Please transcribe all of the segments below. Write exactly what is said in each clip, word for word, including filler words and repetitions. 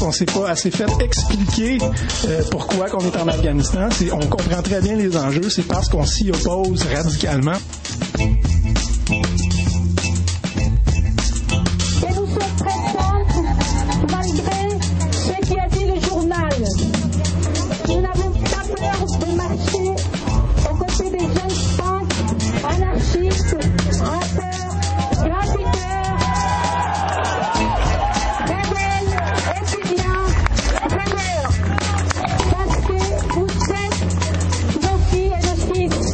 qu'on s'est pas assez fait expliquer euh, pourquoi qu'on est en Afghanistan. C'est, on comprend très bien les enjeux, c'est parce qu'on s'y oppose radicalement. Et nous sommes très simples, malgré ce qui a dit le journal. Nous n'avons pas peur de marcher aux côtés des jeunes punks, anarchistes, rappeurs, graffiteurs, rebelles, étudiants, rebelles. Parce que vous êtes nos filles et nos fils.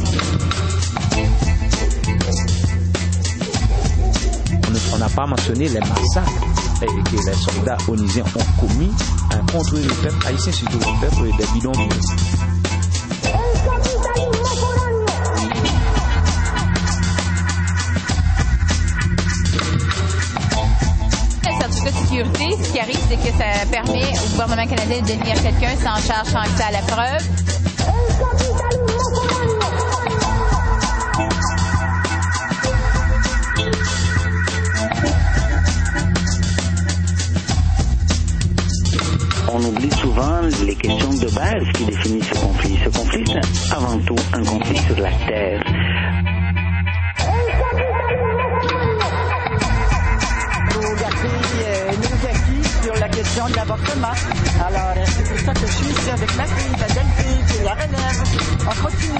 On n'a pas mentionné les massacres que les soldats onusiens ont commis contre le peuple haïtien, surtout le peuple des bidonvilles. Le certificat de sécurité, ce qui arrive, c'est que ça permet au gouvernement canadien de devenir quelqu'un sans charge, sans accès à la preuve. On oublie souvent les questions de base qui définissent ce conflit. Ce conflit, c'est avant tout un conflit sur la terre. Nos filles nous acquis sur la question de l'avortement. Alors, c'est pour ça que je suis ici avec ma fille, ma belle-fille, qui la relève. On continue.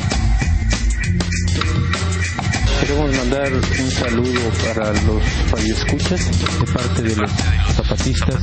Queremos mandar un saludo para los radioescuchas de parte de los zapatistas.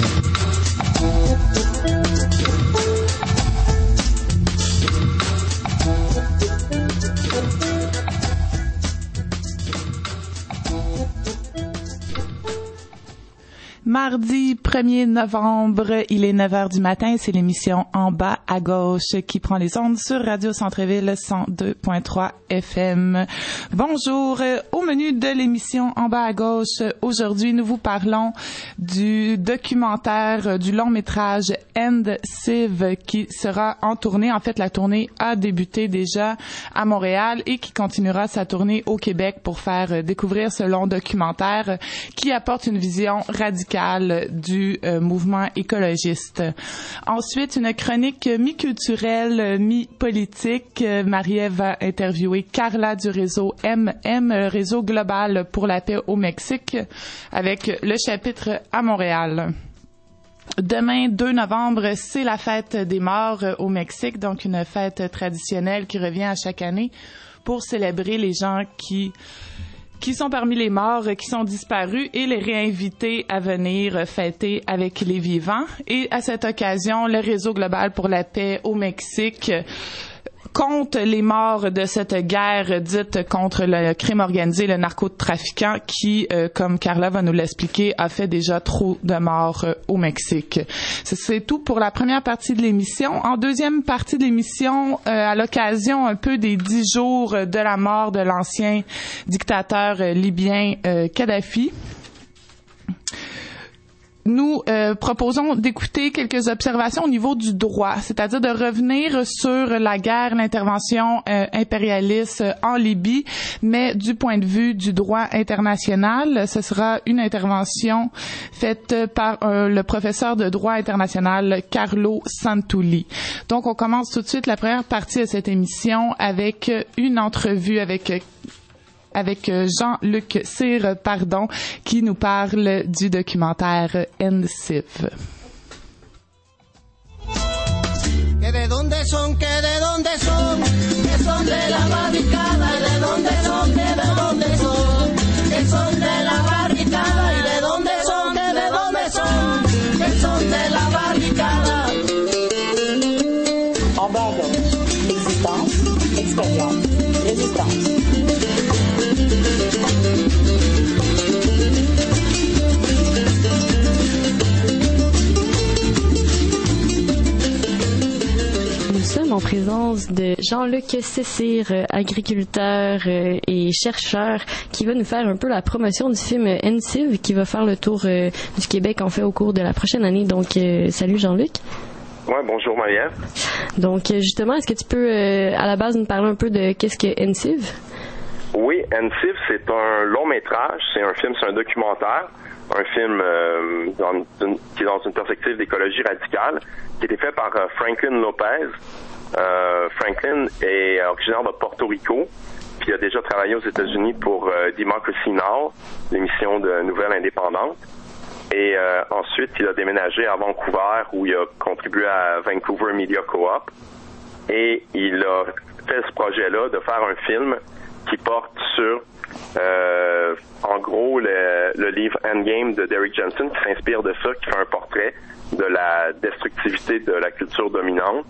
Mardi premier novembre, il est neuf heures du matin, c'est l'émission En bas à gauche qui prend les ondes sur Radio Centre-Ville cent deux point trois F M. Bonjour, au menu de l'émission En bas à gauche, aujourd'hui nous vous parlons du documentaire du long métrage End Civ qui sera en tournée. En fait, la tournée a débuté déjà à Montréal et qui continuera sa tournée au Québec pour faire découvrir ce long documentaire qui apporte une vision radicale du euh, mouvement écologiste. Ensuite, une chronique mi-culturelle, mi-politique. Marie-Ève va interviewer Carla du réseau M M, réseau global pour la paix au Mexique, avec le chapitre à Montréal. Demain, deux novembre, c'est la fête des morts au Mexique, donc une fête traditionnelle qui revient à chaque année pour célébrer les gens qui qui sont parmi les morts, qui sont disparus, et les réinviter à venir fêter avec les vivants. Et à cette occasion, le Réseau global pour la paix au Mexique compte les morts de cette guerre dite contre le crime organisé, le narcotrafiquant, qui, euh, comme Carla va nous l'expliquer, a fait déjà trop de morts euh, au Mexique. C'est tout pour la première partie de l'émission. En deuxième partie de l'émission, euh, à l'occasion un peu des dix jours de la mort de l'ancien dictateur euh, libyen euh, Kadhafi, nous euh, proposons d'écouter quelques observations au niveau du droit, c'est-à-dire de revenir sur la guerre, l'intervention euh, impérialiste en Libye, mais du point de vue du droit international. Ce sera une intervention faite par euh, le professeur de droit international Carlo Santulli. Donc, on commence tout de suite la première partie de cette émission avec une entrevue avec avec Jean-Luc Cyr, pardon, qui nous parle du documentaire End Civ. Que de donde son, que de donde son, que son de la barricada, y de donde son, que de donde son, que son de la barricada, y de donde son, que de donde son, que son de la barricada. En bas à gauche, l'existence, expérience, résistance. Nous sommes en présence de Jean-Luc Cyr, agriculteur et chercheur, qui va nous faire un peu la promotion du film End Civ, qui va faire le tour du Québec en fait au cours de la prochaine année. Donc, salut Jean-Luc. Oui, bonjour Marie-Ève. Donc, justement, est-ce que tu peux à la base nous parler un peu de qu'est-ce que End Civ? Oui, End Civ, c'est un long métrage, c'est un film, c'est un documentaire un film euh, dans une, qui est dans une perspective d'écologie radicale, qui a été fait par euh, Franklin Lopez. Euh, Franklin est originaire de Porto Rico, puis il a déjà travaillé aux États-Unis pour euh, Democracy Now!, l'émission de Nouvelles Indépendantes. Et euh, ensuite, il a déménagé à Vancouver, où il a contribué à Vancouver Media Co-op. Et il a fait ce projet-là de faire un film qui porte sur, euh, en gros, le, le livre Endgame de Derrick Jensen, qui s'inspire de ça, qui fait un portrait de la destructivité de la culture dominante.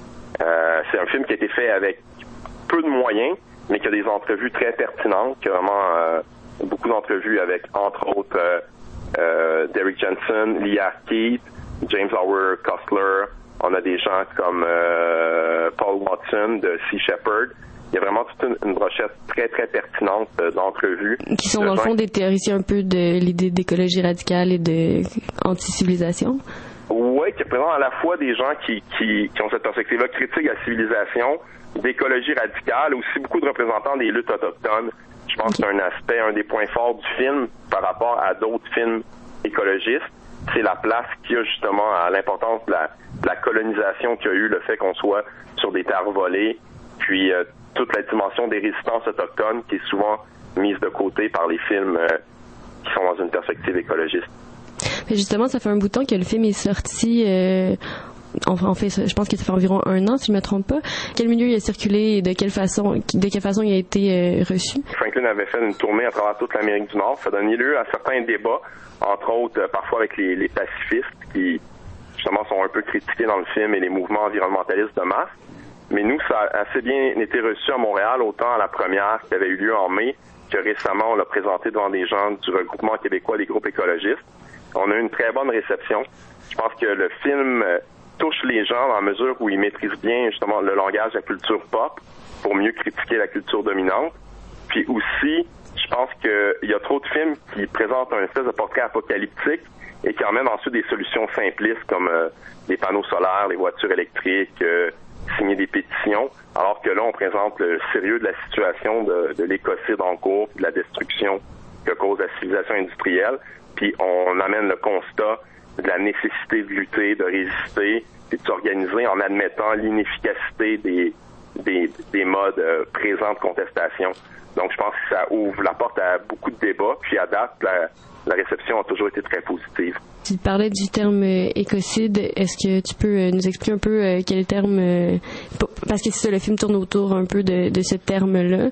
Euh, c'est un film qui a été fait avec peu de moyens, mais qui a des entrevues très pertinentes, qui a vraiment euh, beaucoup d'entrevues avec, entre autres, euh, euh, Derrick Jensen, Lee Keith, James Howard Costler. On a des gens comme euh, Paul Watson de Sea Shepherd. Il y a vraiment toute une, une brochette très, très pertinente euh, d'entrevues. Qui sont, de dans le fond, des théoriciens un peu de l'idée d'écologie radicale et de anti-civilisation? Oui, qui représentent à la fois des gens qui, qui, qui ont cette perspective-là critique à la civilisation, d'écologie radicale, aussi beaucoup de représentants des luttes autochtones. Je pense okay. que c'est un aspect, un des points forts du film par rapport à d'autres films écologistes. C'est la place qu'il y a justement à l'importance de la, de la colonisation qu'il y a eu, le fait qu'on soit sur des terres volées, puis euh, toute la dimension des résistances autochtones qui est souvent mise de côté par les films euh, qui sont dans une perspective écologiste. Mais justement, ça fait un bout de temps que le film est sorti. Euh, en, en fait, je pense que ça fait environ un an, si je ne me trompe pas. Quel milieu il a circulé et de quelle façon, de quelle façon il a été euh, reçu? Franklin avait fait une tournée à travers toute l'Amérique du Nord. Ça a donné lieu à certains débats, entre autres, euh, parfois avec les, les pacifistes qui, justement, sont un peu critiqués dans le film et les mouvements environnementalistes de masse. Mais nous, ça a assez bien été reçu à Montréal, autant à la première qui avait eu lieu en mai, que récemment, on l'a présenté devant des gens du regroupement québécois des groupes écologistes. On a eu une très bonne réception. Je pense que le film touche les gens dans la mesure où il maîtrise bien justement le langage de la culture pop pour mieux critiquer la culture dominante. Puis aussi, je pense qu'il y a trop de films qui présentent un espèce de portrait apocalyptique et qui emmènent ensuite des solutions simplistes comme euh, les panneaux solaires, les voitures électriques, euh, signer des pétitions, alors que là, on présente le sérieux de la situation de, de l'écocide en cours, de la destruction que cause la civilisation industrielle. Puis on amène le constat de la nécessité de lutter, de résister et de s'organiser en admettant l'inefficacité des, des, des modes euh, présents de contestation. Donc je pense que ça ouvre la porte à beaucoup de débats. Puis à date, la, la réception a toujours été très positive. Tu parlais du terme euh, écocide. Est-ce que tu peux euh, nous expliquer un peu euh, quel terme... Euh, parce que c'est ça, le film tourne autour un peu de, de ce terme-là.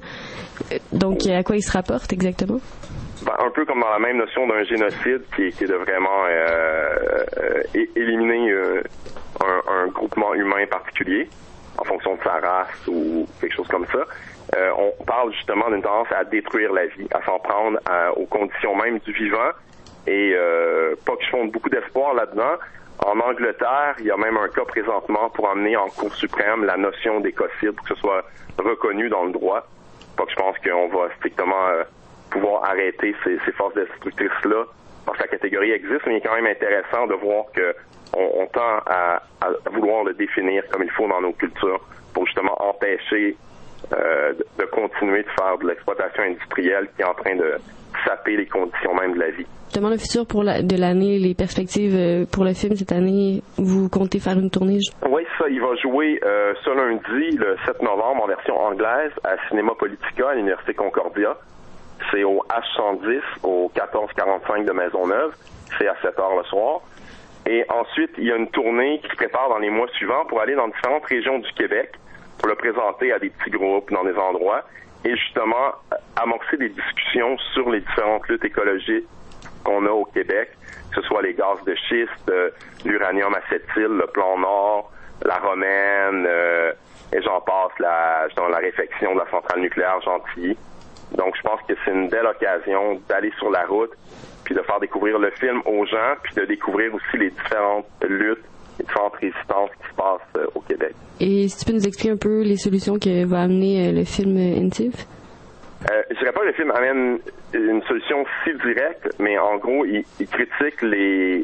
Donc à quoi il se rapporte exactement? Ben, un peu comme dans la même notion d'un génocide qui est, qui est de vraiment euh, euh, éliminer euh, un, un groupement humain particulier en fonction de sa race ou quelque chose comme ça. Euh, on parle justement d'une tendance à détruire la vie, à s'en prendre à, aux conditions même du vivant et euh, pas que je fonde beaucoup d'espoir là-dedans. En Angleterre, il y a même un cas présentement pour emmener en Cour suprême la notion d'écocide pour que ce soit reconnu dans le droit. Pas que je pense qu'on va strictement... Euh, pouvoir arrêter ces, ces forces destructrices-là, parce que la catégorie existe, mais il est quand même intéressant de voir que on, on tend à, à vouloir le définir comme il faut dans nos cultures pour justement empêcher euh, de, de continuer de faire de l'exploitation industrielle qui est en train de saper les conditions même de la vie. Justement, le futur pour la, de l'année, les perspectives pour le film cette année, vous comptez faire une tournée? Oui, ça, il va jouer euh, ce lundi, le sept novembre, en version anglaise, à Cinéma Politica, à l'Université Concordia. C'est au H cent dix, au quatorze quarante-cinq de Maisonneuve. C'est à sept heures le soir. Et ensuite, il y a une tournée qui se prépare dans les mois suivants pour aller dans différentes régions du Québec pour le présenter à des petits groupes dans des endroits et justement amorcer des discussions sur les différentes luttes écologiques qu'on a au Québec, que ce soit les gaz de schiste, euh, l'uranium acétyl, le plan Nord, la romaine, euh, et j'en passe, la, justement, la réfection de la centrale nucléaire Gentilly. Donc, je pense que c'est une belle occasion d'aller sur la route, puis de faire découvrir le film aux gens, puis de découvrir aussi les différentes luttes, les différentes résistances qui se passent euh, au Québec. Et si tu peux nous expliquer un peu les solutions que va amener euh, le film N T I V? Euh, je dirais pas que le film amène une solution si directe, mais en gros, il, il critique les,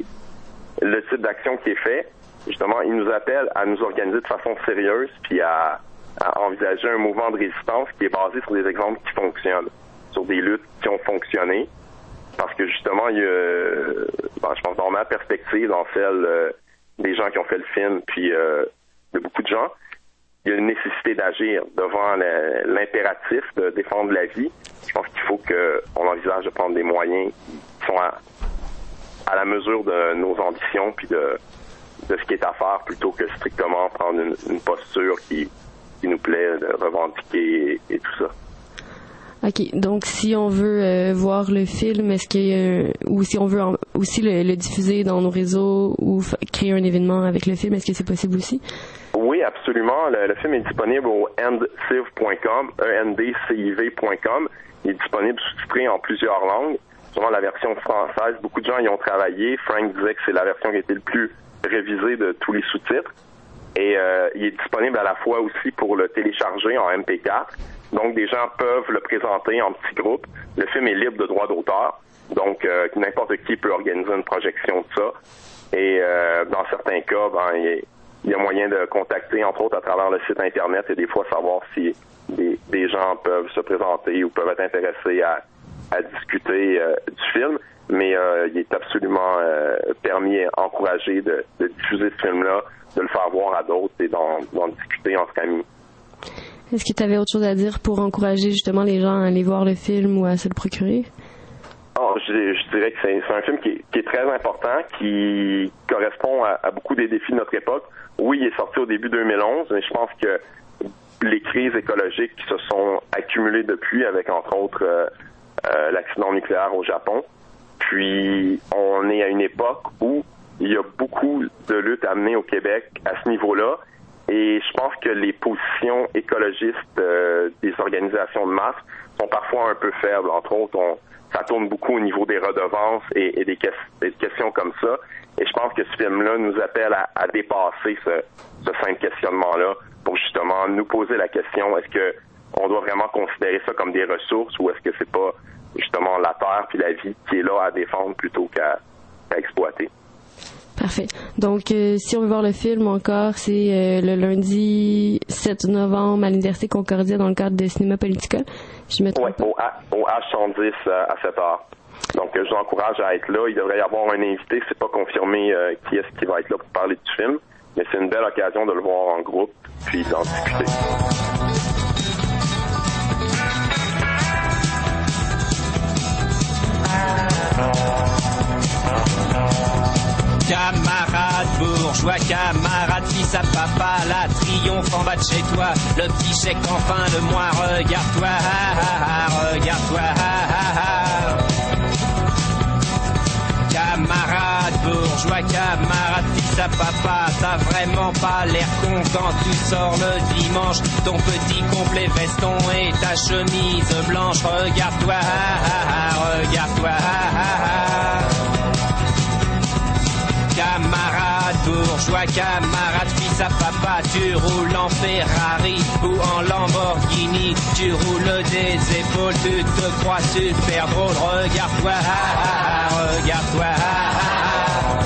le type d'action qui est fait. Justement, il nous appelle à nous organiser de façon sérieuse, puis à à envisager un mouvement de résistance qui est basé sur des exemples qui fonctionnent, sur des luttes qui ont fonctionné. parce que justement, il y a, ben, je pense dans ma perspective, dans celle euh, des gens qui ont fait le film, puis euh, de beaucoup de gens, il y a une nécessité d'agir devant la, l'impératif de défendre la vie. Je pense qu'il faut qu'on envisage de prendre des moyens qui sont à, à la mesure de nos ambitions puis de, de ce qui est à faire plutôt que strictement prendre une, une posture qui, qui nous plaît, de revendiquer et, et tout ça. OK. Donc, si on veut euh, voir le film, est-ce qu'il y a, ou si on veut en, aussi le, le diffuser dans nos réseaux ou f- créer un événement avec le film, est-ce que c'est possible aussi? Oui, absolument. Le, le film est disponible au endciv point com, e n d c i v point com. Il est disponible sous-titré en plusieurs langues. Sûrement la version française, beaucoup de gens y ont travaillé. Frank disait que c'est la version qui a été le plus révisée de tous les sous-titres. Et euh, il est disponible à la fois aussi pour le télécharger en M P quatre. Donc, des gens peuvent le présenter en petits groupes. Le film est libre de droit d'auteur. Donc, euh, n'importe qui peut organiser une projection de ça. Et euh, dans certains cas, ben, il, est, il y a moyen de contacter, entre autres, à travers le site Internet et des fois savoir si des, des gens peuvent se présenter ou peuvent être intéressés à, à discuter euh, du film. Mais euh, il est absolument euh, permis et encouragé de, de diffuser ce film-là, de le faire voir à d'autres et d'en, d'en discuter entre amis. Est-ce que tu avais autre chose à dire pour encourager justement les gens à aller voir le film ou à se le procurer? Oh, je, je dirais que c'est, c'est un film qui est, qui est très important, qui correspond à, à beaucoup des défis de notre époque. Oui, il est sorti au début deux mille onze, mais je pense que les crises écologiques qui se sont accumulées depuis, avec entre autres euh, euh, l'accident nucléaire au Japon. Puis, on est à une époque où il y a beaucoup de luttes à mener au Québec à ce niveau-là. Et je pense que les positions écologistes euh, des organisations de masse sont parfois un peu faibles. Entre autres, on, ça tourne beaucoup au niveau des redevances et, et des, que, des questions comme ça. Et je pense que ce film-là nous appelle à, à dépasser ce, ce simple questionnement-là pour justement nous poser la question, est-ce que on doit vraiment considérer ça comme des ressources ou est-ce que c'est pas justement la terre puis la vie qui est là à défendre plutôt qu'à, qu'à exploiter? Parfait. Donc, euh, si on veut voir le film encore, c'est euh, le lundi sept novembre à l'Université Concordia dans le cadre de Cinéma Politica. Je me trompe Oui, au, au H cent dix euh, à sept heures. Donc, euh, je vous encourage à être là. Il devrait y avoir un invité. C'est pas confirmé euh, qui est-ce qui va être là pour parler du film, mais c'est une belle occasion de le voir en groupe puis d'en discuter. Camarade bourgeois, camarade fils à papa, la triomphe en bas de chez toi, le petit chèque en fin de mois, regarde-toi, ah, ah, ah, regarde-toi, ah, ah, ah. Camarade bourgeois, camarade fils à papa, t'as vraiment pas l'air con quand tu sors le dimanche, ton petit complet veston et ta chemise blanche, regarde-toi, ah, ah, ah, regarde-toi, ah, ah, ah. Camarade bourgeois, camarade fils à papa, tu roules en Ferrari ou en Lamborghini, tu roules des épaules, tu te crois super drôle, regarde-toi, ah, ah, ah, regarde-toi, ah, ah, ah.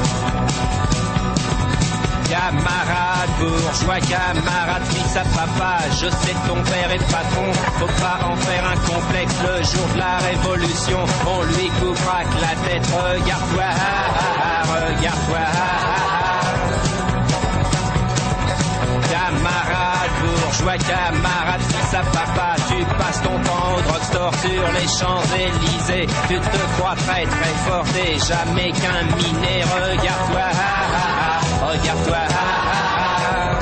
Camarade bourgeois, camarade fils à papa, je sais que ton père est patron, faut pas en faire un complexe, le jour de la révolution, on lui coupera que la tête, regarde-toi, ah, ah, ah, regarde-toi, ah, ah, ah. Camarade bourgeois, camarade fils à papa, tu passes ton temps au drugstore sur les Champs-Élysées, tu te crois très très fort, t'es jamais qu'un minet, regarde-toi, ah, ah, ah, regarde-toi, ah, ah, ah.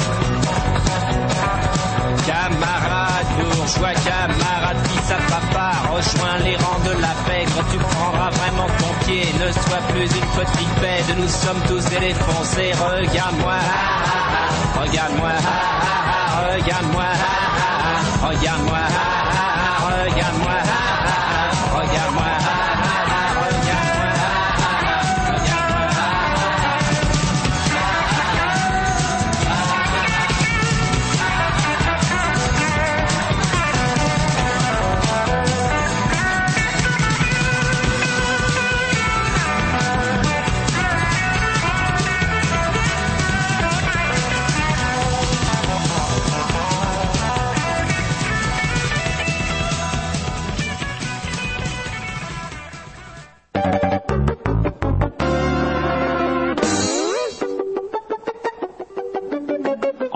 Camarade bourgeois, camarade fils à papa, rejoins les rangs de la pègre, tu prendras vraiment ton pied, ne sois plus une petite bête, nous sommes tous des défoncés, regarde-moi, ah, ah, ah, regarde-moi, ah, ah, ah, regarde-moi, ah, ah, ah, regarde-moi, ah, ah, ah, regarde-moi, ah, ah, ah, regarde-moi, ah, ah, ah,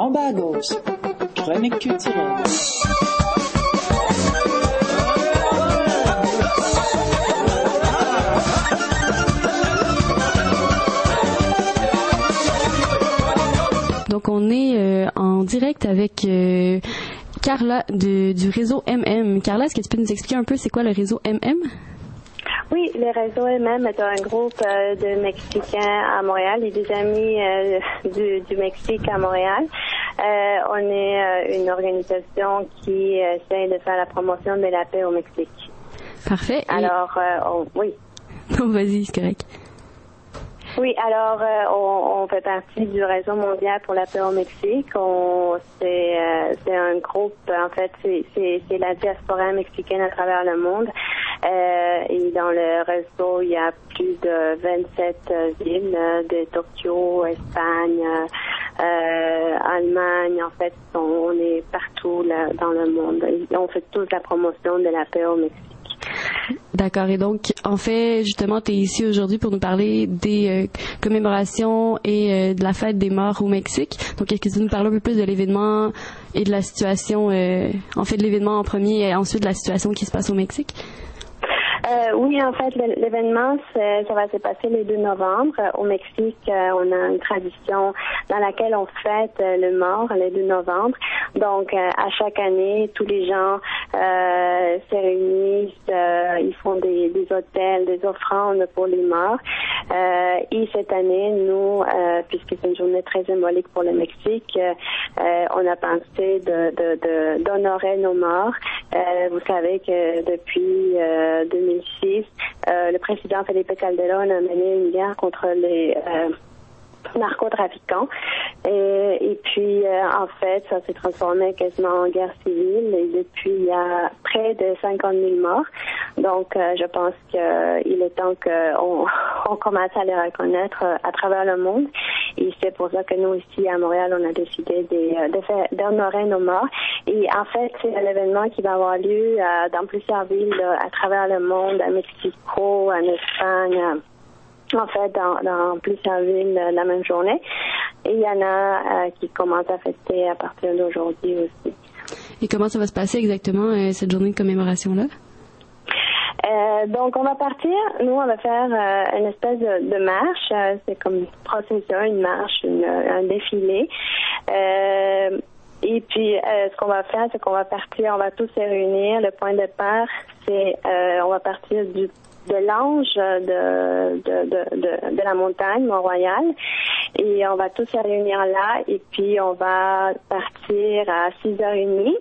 En bas à gauche, chronique culturelle. Donc, on est euh, en direct avec euh, Carla de, du réseau M M. Carla, est-ce que tu peux nous expliquer un peu c'est quoi le réseau M M? Oui, le réseau M M est un groupe euh, de Mexicains à Montréal et des amis euh, du, du Mexique à Montréal. Euh, on est euh, une organisation qui essaie de faire la promotion de la paix au Mexique. Parfait. Alors, euh, on, oui. Non, vas-y, c'est correct. Oui, alors euh, on, on fait partie du réseau mondial pour la paix au Mexique. On, c'est, euh, c'est un groupe, en fait, c'est, c'est, c'est la diaspora mexicaine à travers le monde. Euh, et dans le réseau, il y a plus de vingt-sept euh, villes, euh, de Tokyo, Espagne, euh, Allemagne. En fait, on, on est partout là, dans le monde. Et on fait tous la promotion de la paix au Mexique. D'accord. Et donc, en fait, justement, tu es ici aujourd'hui pour nous parler des euh, commémorations et euh, de la fête des morts au Mexique. Donc, est-ce que tu peux nous parler un peu plus de l'événement et de la situation, euh, en fait, de l'événement en premier et ensuite de la situation qui se passe au Mexique? Euh, oui, en fait, l'événement, ça va se passer le deux novembre. Au Mexique, euh, on a une tradition dans laquelle on fête euh, le mort le deux novembre. Donc, euh, à chaque année, tous les gens euh, se réunissent, euh, ils font des, des hôtels, des offrandes pour les morts. Euh, et cette année, nous, euh, puisque c'est une journée très symbolique pour le Mexique, euh, on a pensé de, de, de, d'honorer nos morts. Euh, vous savez que depuis euh, deux mille six, euh, le président Felipe Calderón a mené une guerre contre les euh, narcotrafiquants. Et, et puis, euh, en fait, ça s'est transformé quasiment en guerre civile. Et depuis, il y a près de cinquante mille morts. Donc, euh, je pense qu'il euh, est temps qu'on on commence à les reconnaître euh, à travers le monde. Et c'est pour ça que nous, ici, à Montréal, on a décidé de, de faire, d'honorer nos morts. Et en fait, c'est un événement qui va avoir lieu euh, dans plusieurs villes euh, à travers le monde, à Mexico, en Espagne, euh, en fait, dans, dans plusieurs villes euh, la même journée. Et il y en a euh, qui commencent à fêter à partir d'aujourd'hui aussi. Et comment ça va se passer exactement, euh, cette journée de commémoration-là? Euh, donc, on va partir. Nous, on va faire euh, une espèce de, de marche. Euh, c'est comme une procession, une marche, une, un défilé. Euh, et puis, euh, ce qu'on va faire, c'est qu'on va partir, on va tous se réunir. Le point de départ, c'est euh, on va partir du de l'ange de, de, de, de, de la montagne, Mont-Royal. Et on va tous se réunir là. Et puis, on va partir à six heures trente.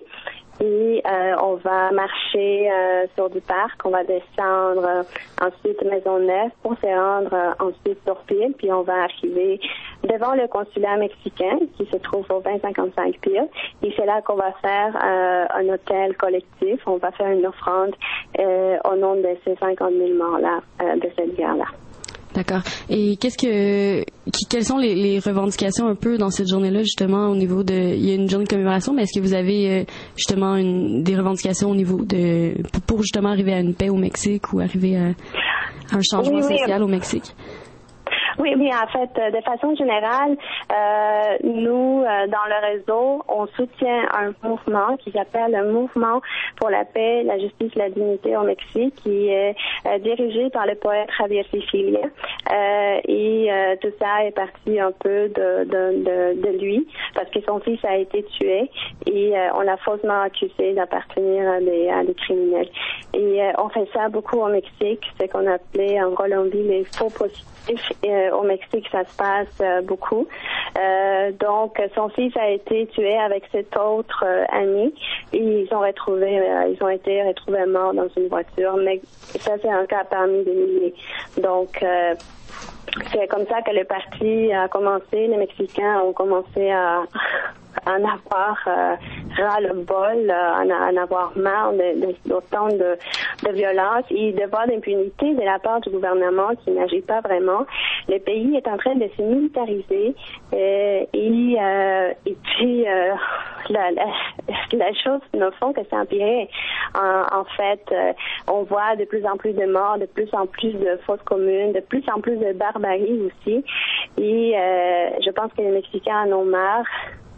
Et euh, on va marcher euh, sur du parc, on va descendre euh, ensuite Maisonneuve pour se rendre euh, ensuite sur Peel, puis on va arriver devant le consulat mexicain qui se trouve au vingt cinquante-cinq Peel. Et c'est là qu'on va faire euh, un hôtel collectif, on va faire une offrande euh, au nom de ces cinquante mille morts-là, euh, de cette guerre-là. D'accord. Et qu'est-ce que, qui, quelles sont les, les revendications un peu dans cette journée-là, justement, au niveau de, il y a une journée de commémoration, mais est-ce que vous avez, euh, justement, une, des revendications au niveau de, pour justement arriver à une paix au Mexique ou arriver à, à un changement oui, oui. social au Mexique? Oui, oui, en fait, de façon générale, euh, nous, euh, dans le réseau, on soutient un mouvement qui s'appelle le Mouvement pour la paix, la justice, la dignité au Mexique, qui est euh, dirigé par le poète Javier Sicilia. Euh, et euh, tout ça est parti un peu de, de, de, de lui, parce que son fils a été tué et euh, on l'a faussement accusé d'appartenir à des, à des criminels. Et euh, on fait ça beaucoup au Mexique, c'est qu'on appelait en Colombie les faux positifs. Euh, au Mexique, ça se passe euh, beaucoup. Euh, donc, son fils a été tué avec cet autre euh, ami et ils ont retrouvé, euh, ils ont été retrouvés morts dans une voiture. Mais ça, c'est un cas parmi des milliers. Donc, euh, c'est comme ça que le parti a commencé. Les Mexicains ont commencé à en avoir euh, ras-le-bol, euh, en, en avoir marre de, de, d'autant de, de violence et de voir d'impunité de la part du gouvernement qui n'agit pas vraiment. Le pays est en train de se militariser euh, et, euh, et puis euh, la, la, la chose ne font que s'empirer. En, en fait, euh, on voit de plus en plus de morts, de plus en plus de fausses communes, de plus en plus de barbarie aussi. Et euh, je pense que les Mexicains en ont marre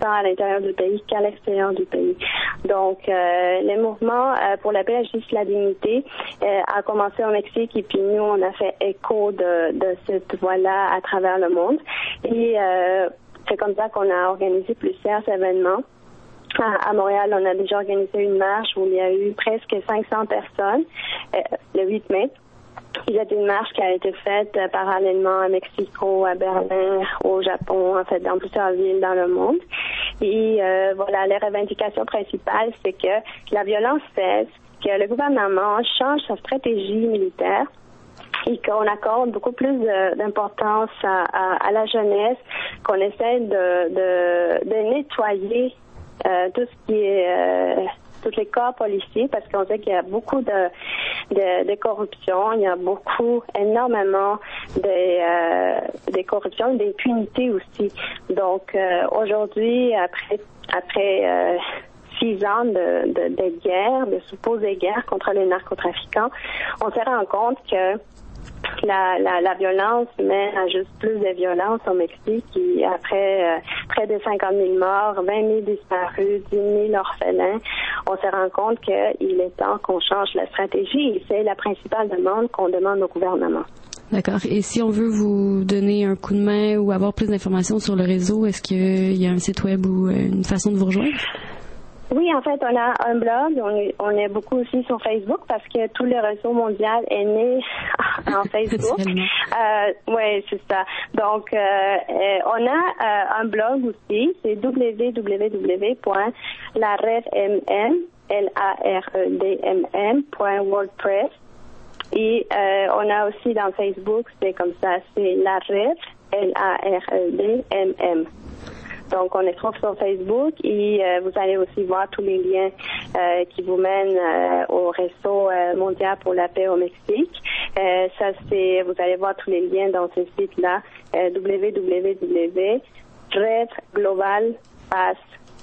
tant à l'intérieur du pays qu'à l'extérieur du pays. Donc, euh, le mouvement euh, pour la paix, la justice, la dignité euh, a commencé au Mexique et puis nous, on a fait écho de, de cette voix-là à travers le monde. Et euh, c'est comme ça qu'on a organisé plusieurs événements. À, à Montréal, on a déjà organisé une marche où il y a eu presque cinq cents personnes euh, le huit mai. Il y a une marche qui a été faite euh, parallèlement à Mexico, à Berlin, au Japon, en fait, dans plusieurs villes dans le monde. Et euh, voilà, les revendications principales, c'est que la violence cesse, que le gouvernement change sa stratégie militaire et qu'on accorde beaucoup plus de, d'importance à, à, à la jeunesse, qu'on essaie de, de, de nettoyer euh, tout ce qui est... Euh, tous les corps policiers, parce qu'on sait qu'il y a beaucoup de, de, de corruption, il y a beaucoup, énormément de, euh, de corruption, d'impunité aussi. Donc, euh, aujourd'hui, après, après euh, six ans de, de, de guerre, de supposée guerre contre les narcotrafiquants, on se rend compte que La, la, la violence mène à juste plus de violence au Mexique. Et après euh, près de cinquante mille morts, vingt mille disparus, dix mille orphelins, on se rend compte qu'il est temps qu'on change la stratégie. Et c'est la principale demande qu'on demande au gouvernement. D'accord. Et si on veut vous donner un coup de main ou avoir plus d'informations sur le réseau, est-ce qu'il y a un site web ou une façon de vous rejoindre? Oui, en fait, on a un blog, on est, on est beaucoup aussi sur Facebook parce que tout le réseau mondial est né en Facebook. euh, oui, c'est ça. Donc, euh, euh, on a euh, un blog aussi, c'est w w w point la red m m l a r e d m m point wordpress. Et euh, on a aussi dans Facebook, c'est comme ça, c'est la red, L A R E D M M. Donc, on est trouve sur Facebook et euh, vous allez aussi voir tous les liens euh, qui vous mènent euh, au réseau euh, mondial pour la paix au Mexique. Euh, ça, c'est, vous allez voir tous les liens dans ce site-là, euh, w w w point red global paz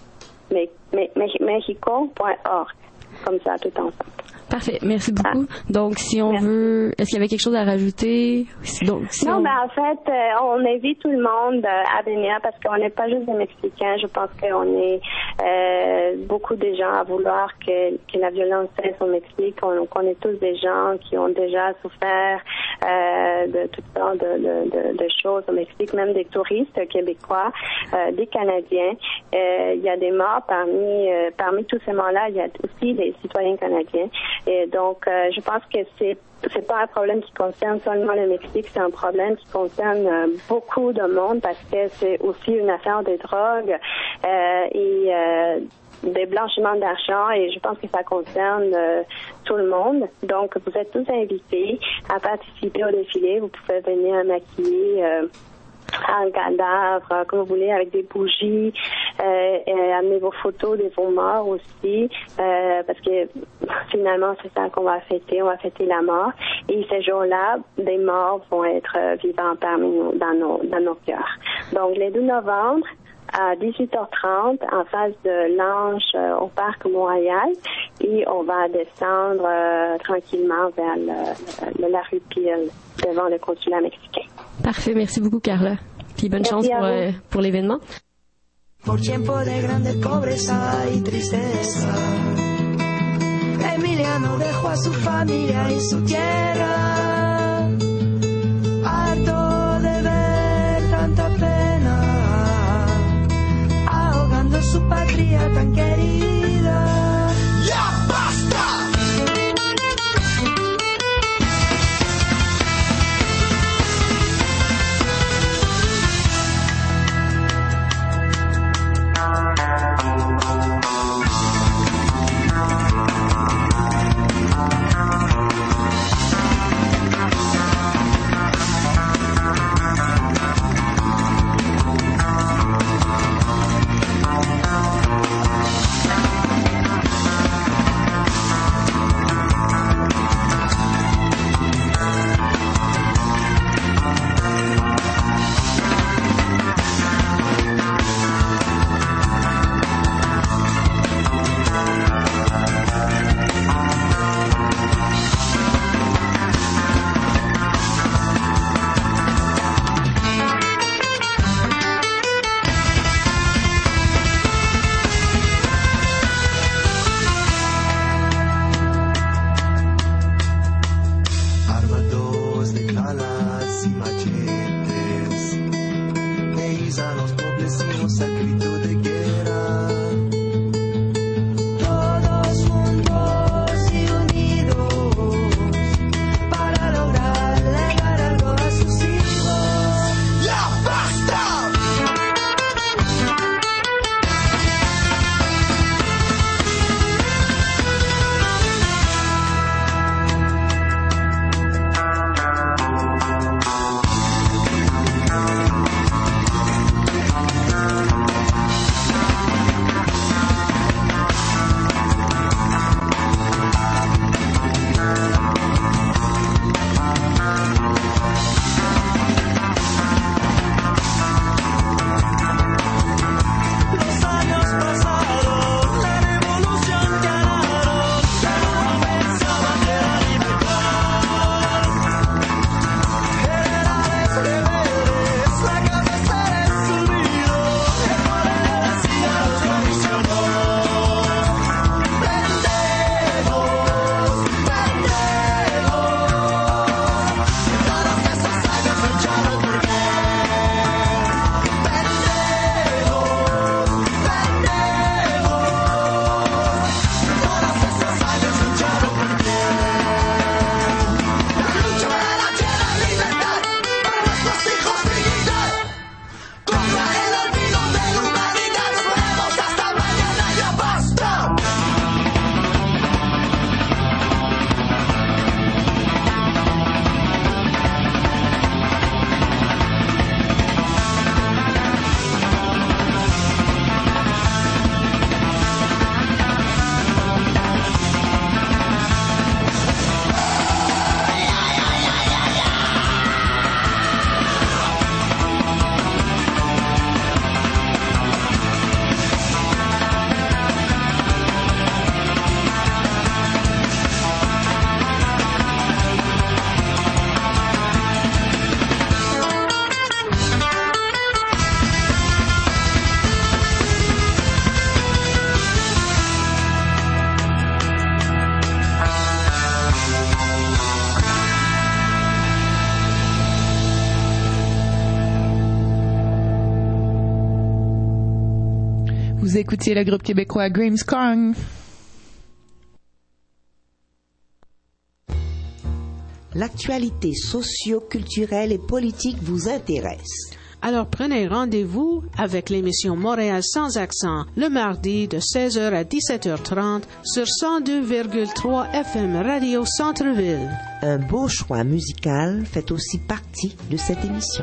mexico point org. Comme ça, tout ensemble. Parfait, merci beaucoup. Ah. Donc, si on merci. veut... Est-ce qu'il y avait quelque chose à rajouter? Donc, si non, on... ben en fait, euh, on invite tout le monde euh, à venir parce qu'on n'est pas juste des Mexicains. Je pense qu'on est euh, beaucoup de gens à vouloir que, que la violence cesse au Mexique. On, on connaît tous des gens qui ont déjà souffert euh, de toutes sortes de, de, de, de choses au Mexique, même des touristes québécois, euh, des Canadiens. Euh, il y a des morts parmi, euh, parmi tous ces morts-là. Il y a aussi des citoyens canadiens. Et donc, euh, je pense que c'est c'est pas un problème qui concerne seulement le Mexique, c'est un problème qui concerne euh, beaucoup de monde parce que c'est aussi une affaire de drogue euh, et euh, des blanchiments d'argent et je pense que ça concerne euh, tout le monde. Donc, vous êtes tous invités à participer au défilé. Vous pouvez venir maquiller euh, un cadavre, comme vous voulez, avec des bougies, euh, et amener vos photos de vos morts aussi, euh, parce que finalement, c'est ça qu'on va fêter, on va fêter la mort. Et ces jours-là, des morts vont être vivants parmi nous, dans nos, dans nos cœurs. Donc, le deux novembre, à dix-huit heures trente, en face de l'Ange euh, au Parc Mont-Royal, et on va descendre euh, tranquillement vers le, le, la rue Peel, devant le consulat mexicain. Parfait, merci beaucoup Carla. Puis bonne merci chance pour, euh, pour l'événement. Por tiempo de grande pobreza y tristeza, Emiliano dejó a su familia y su tierra, harto de ver tanta pena, ahogando su patria tan querida. ¡Ya basta! decimos al grito de guerra. Todos juntos y unidos para lograr legar algo a sus hijos. ¡Ya basta! Vous écoutiez le groupe québécois Grimmskong. L'actualité socio-culturelle et politique vous intéresse. Alors prenez rendez-vous avec l'émission Montréal sans accent le mardi de seize heures à dix-sept heures trente sur cent deux virgule trois F M Radio Centre-Ville. Un beau choix musical fait aussi partie de cette émission.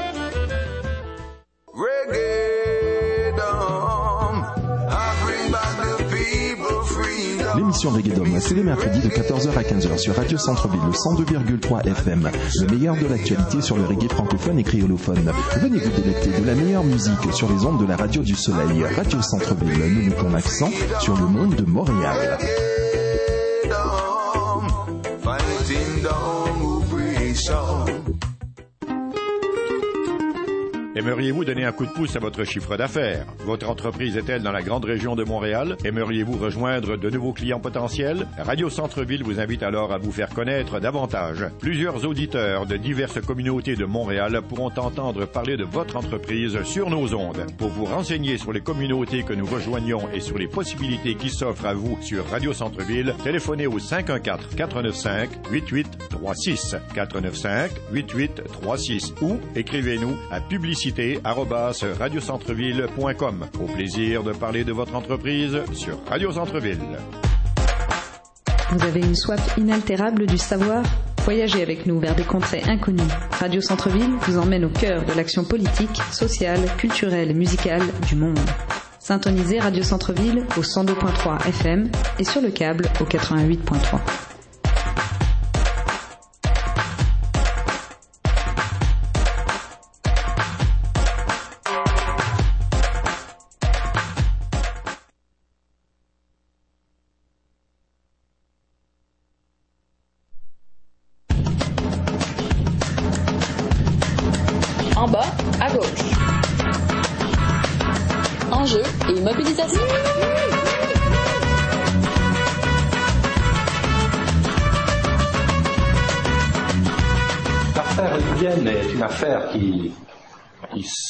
L'émission Reggae-Dom, c'est les mercredis de quatorze heures à quinze heures sur Radio Centre-Ville, le cent deux virgule trois F M. Le meilleur de l'actualité sur le reggae francophone et créolophone. Venez vous délecter de la meilleure musique sur les ondes de la Radio du Soleil. Radio Centre-Ville, nous mettons l'accent sur le monde de Montréal. Aimeriez-vous donner un coup de pouce à votre chiffre d'affaires? Votre entreprise est-elle dans la grande région de Montréal? Aimeriez-vous rejoindre de nouveaux clients potentiels? Radio Centre-Ville vous invite alors à vous faire connaître davantage. Plusieurs auditeurs de diverses communautés de Montréal pourront entendre parler de votre entreprise sur nos ondes. Pour vous renseigner sur les communautés que nous rejoignons et sur les possibilités qui s'offrent à vous sur Radio Centre-Ville, téléphonez au cinq un quatre, quatre neuf cinq, huit huit trois six, quatre neuf cinq, huit huit trois six ou écrivez-nous à publicité arobase radiocentreville point com. Au plaisir de parler de votre entreprise sur Radio Centre-Ville. Vous avez une soif inaltérable du savoir? Voyagez avec nous vers des contrées inconnues. Radio Centre-Ville vous emmène au cœur de l'action politique, sociale, culturelle et musicale du monde. Syntonisez Radio Centre-Ville au cent deux virgule trois F M et sur le câble au quatre-vingt-huit virgule trois. En bas, à gauche. Enjeux et mobilisation. L'affaire libyenne est une affaire qui, qui se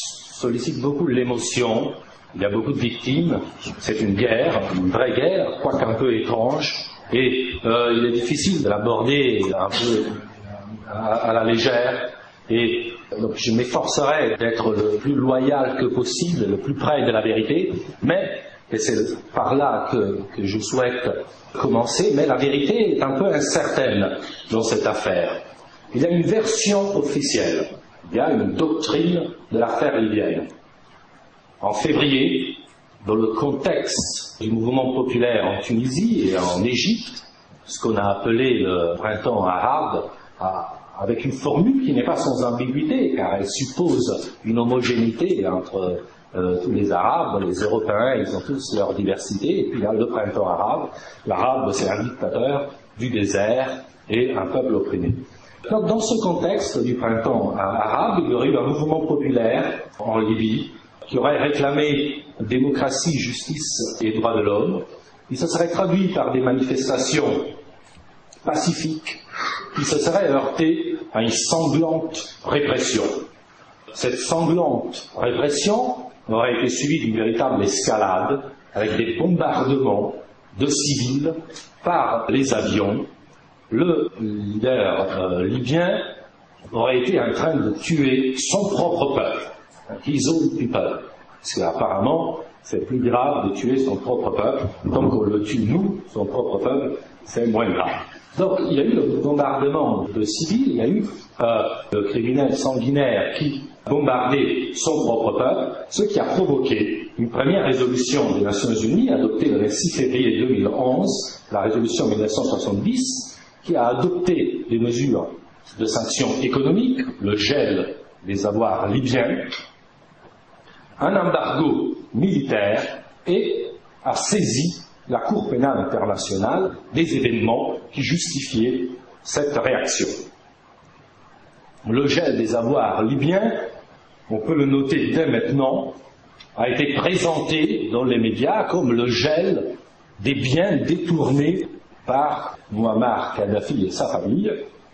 sollicite beaucoup l'émotion. Il y a beaucoup de victimes. C'est une guerre, une vraie guerre, quoique un peu étrange. Et euh, il est difficile de l'aborder un peu à, à la légère. Et donc je m'efforcerai d'être le plus loyal que possible, le plus près de la vérité. Mais, et c'est par là que, que je souhaite commencer, mais la vérité est un peu incertaine dans cette affaire. Il y a une version officielle. Il y a une doctrine de l'affaire libyenne. En février, dans le contexte du mouvement populaire en Tunisie et en Égypte, ce qu'on a appelé le printemps arabe, avec une formule qui n'est pas sans ambiguïté, car elle suppose une homogénéité entre euh, tous les Arabes, les Européens, ils ont tous leur diversité, et puis là, le printemps arabe, l'arabe c'est un dictateur du désert et un peuple opprimé. Donc, dans ce contexte du printemps arabe, il y aurait eu un mouvement populaire en Libye qui aurait réclamé démocratie, justice et droits de l'homme. Il se serait traduit par des manifestations pacifiques qui se seraient heurtées à une sanglante répression. Cette sanglante répression aurait été suivie d'une véritable escalade avec des bombardements de civils par les avions. Le leader euh, libyen aurait été en train de tuer son propre peuple, his own people, parce qu'apparemment c'est plus grave de tuer son propre peuple, tant qu'on le tue nous, son propre peuple, c'est moins grave. Donc il y a eu le bombardement de civils, il y a eu euh, le criminel sanguinaire qui bombardait son propre peuple, ce qui a provoqué une première résolution des Nations Unies adoptée le vingt-six février deux mille onze, la résolution mille neuf cent soixante-dix, qui a adopté des mesures de sanctions économiques, le gel des avoirs libyens, un embargo militaire et a saisi la Cour pénale internationale des événements qui justifiaient cette réaction. Le gel des avoirs libyens, on peut le noter dès maintenant, a été présenté dans les médias comme le gel des biens détournés par Muammar Kadhafi et sa famille.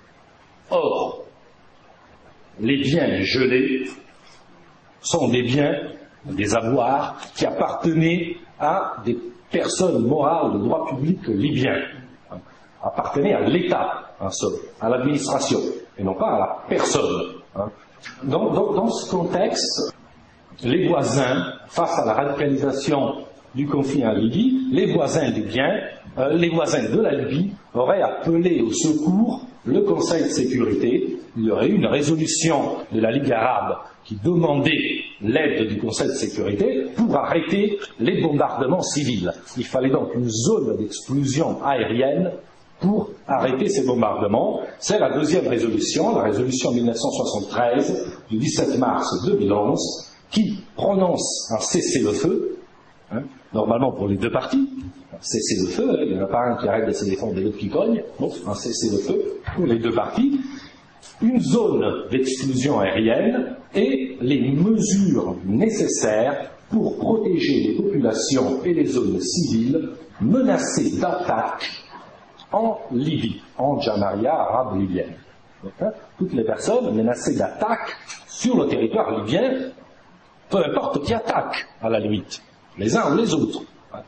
Or, les biens gelés sont des biens, des avoirs qui appartenaient à des personnes morales de droit public libyen, appartenaient à l'État, à l'administration, et non pas à la personne. Donc, donc, dans ce contexte, les voisins, face à la radicalisation du conflit en Libye, les voisins libyens, euh, les voisins de la Libye auraient appelé au secours le Conseil de sécurité. Il y aurait eu une résolution de la Ligue arabe qui demandait l'aide du Conseil de sécurité pour arrêter les bombardements civils. Il fallait donc une zone d'exclusion aérienne pour arrêter ces bombardements. C'est la deuxième résolution, la résolution mille neuf cent soixante-treize du dix-sept mars deux mille onze, qui prononce un cessez-le-feu, hein, normalement pour les deux parties, un cessez-le-feu, hein, il n'y en a pas un qui arrête de se défendre et l'autre qui cogne, donc un cessez-le-feu pour les deux parties, une zone d'exclusion aérienne et les mesures nécessaires pour protéger les populations et les zones civiles menacées d'attaque en Libye, en Jamaïa arabe libyenne. Donc, hein, toutes les personnes menacées d'attaque sur le territoire libyen, peu importe qui attaque, à la limite, les uns ou les autres.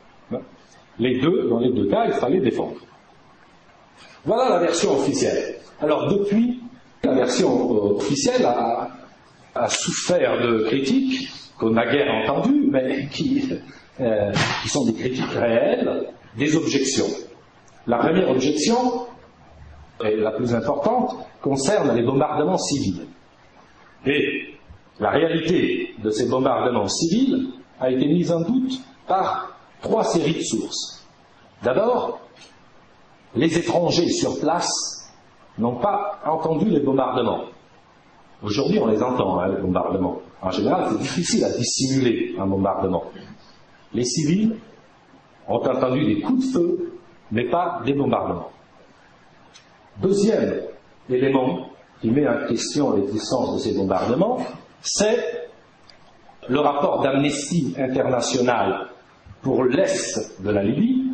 Les deux, dans les deux cas, il fallait défendre. Voilà la version officielle. Alors depuis, la version officielle a, a souffert de critiques qu'on n'a guère entendues, mais qui, euh, qui sont des critiques réelles, des objections. La première objection, et la plus importante, concerne les bombardements civils. Et la réalité de ces bombardements civils a été mise en doute par trois séries de sources. D'abord, les étrangers sur place n'ont pas entendu les bombardements. Aujourd'hui, on les entend, hein, les bombardements. En général, c'est difficile à dissimuler un bombardement. Les civils ont entendu des coups de feu, mais pas des bombardements. Deuxième élément qui met en question l'existence de ces bombardements, c'est le rapport d'Amnesty International pour l'Est de la Libye.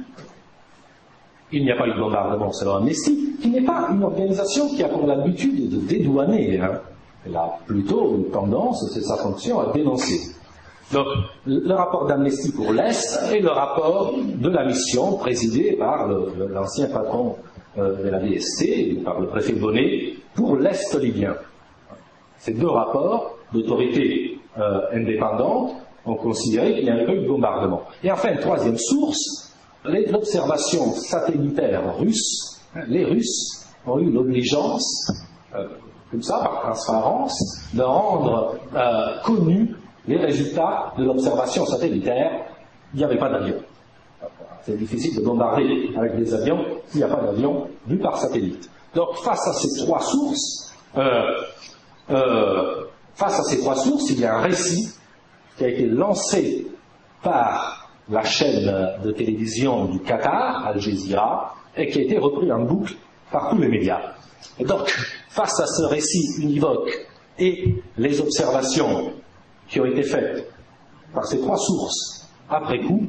Il n'y a pas eu de bombardement selon Amnesty, qui n'est pas une organisation qui a pour l'habitude de dédouaner hein, Elle a plutôt une tendance, c'est sa fonction, à dénoncer. Donc, le rapport d'Amnesty pour l'Est et le rapport de la mission présidée par le, l'ancien patron euh, de la B S T, par le préfet Bonnet, pour l'Est libyen. Ces deux rapports d'autorité euh, indépendante ont considéré qu'il n'y avait pas eu de bombardement. Et enfin, troisième source, l'observation satellitaire russe. Les Russes ont eu l'obligeance, euh, comme ça, par transparence, de rendre euh, connus les résultats de l'observation satellitaire. Il n'y avait pas d'avion. C'est difficile de bombarder avec des avions s'il n'y a pas d'avion vu par satellite. Donc, face à ces trois sources, euh, euh, face à ces trois sources, il y a un récit qui a été lancé par la chaîne de télévision du Qatar, Al Jazeera, et qui a été repris en boucle par tous les médias. Et donc, face à ce récit univoque et les observations qui ont été faites par ces trois sources après coup,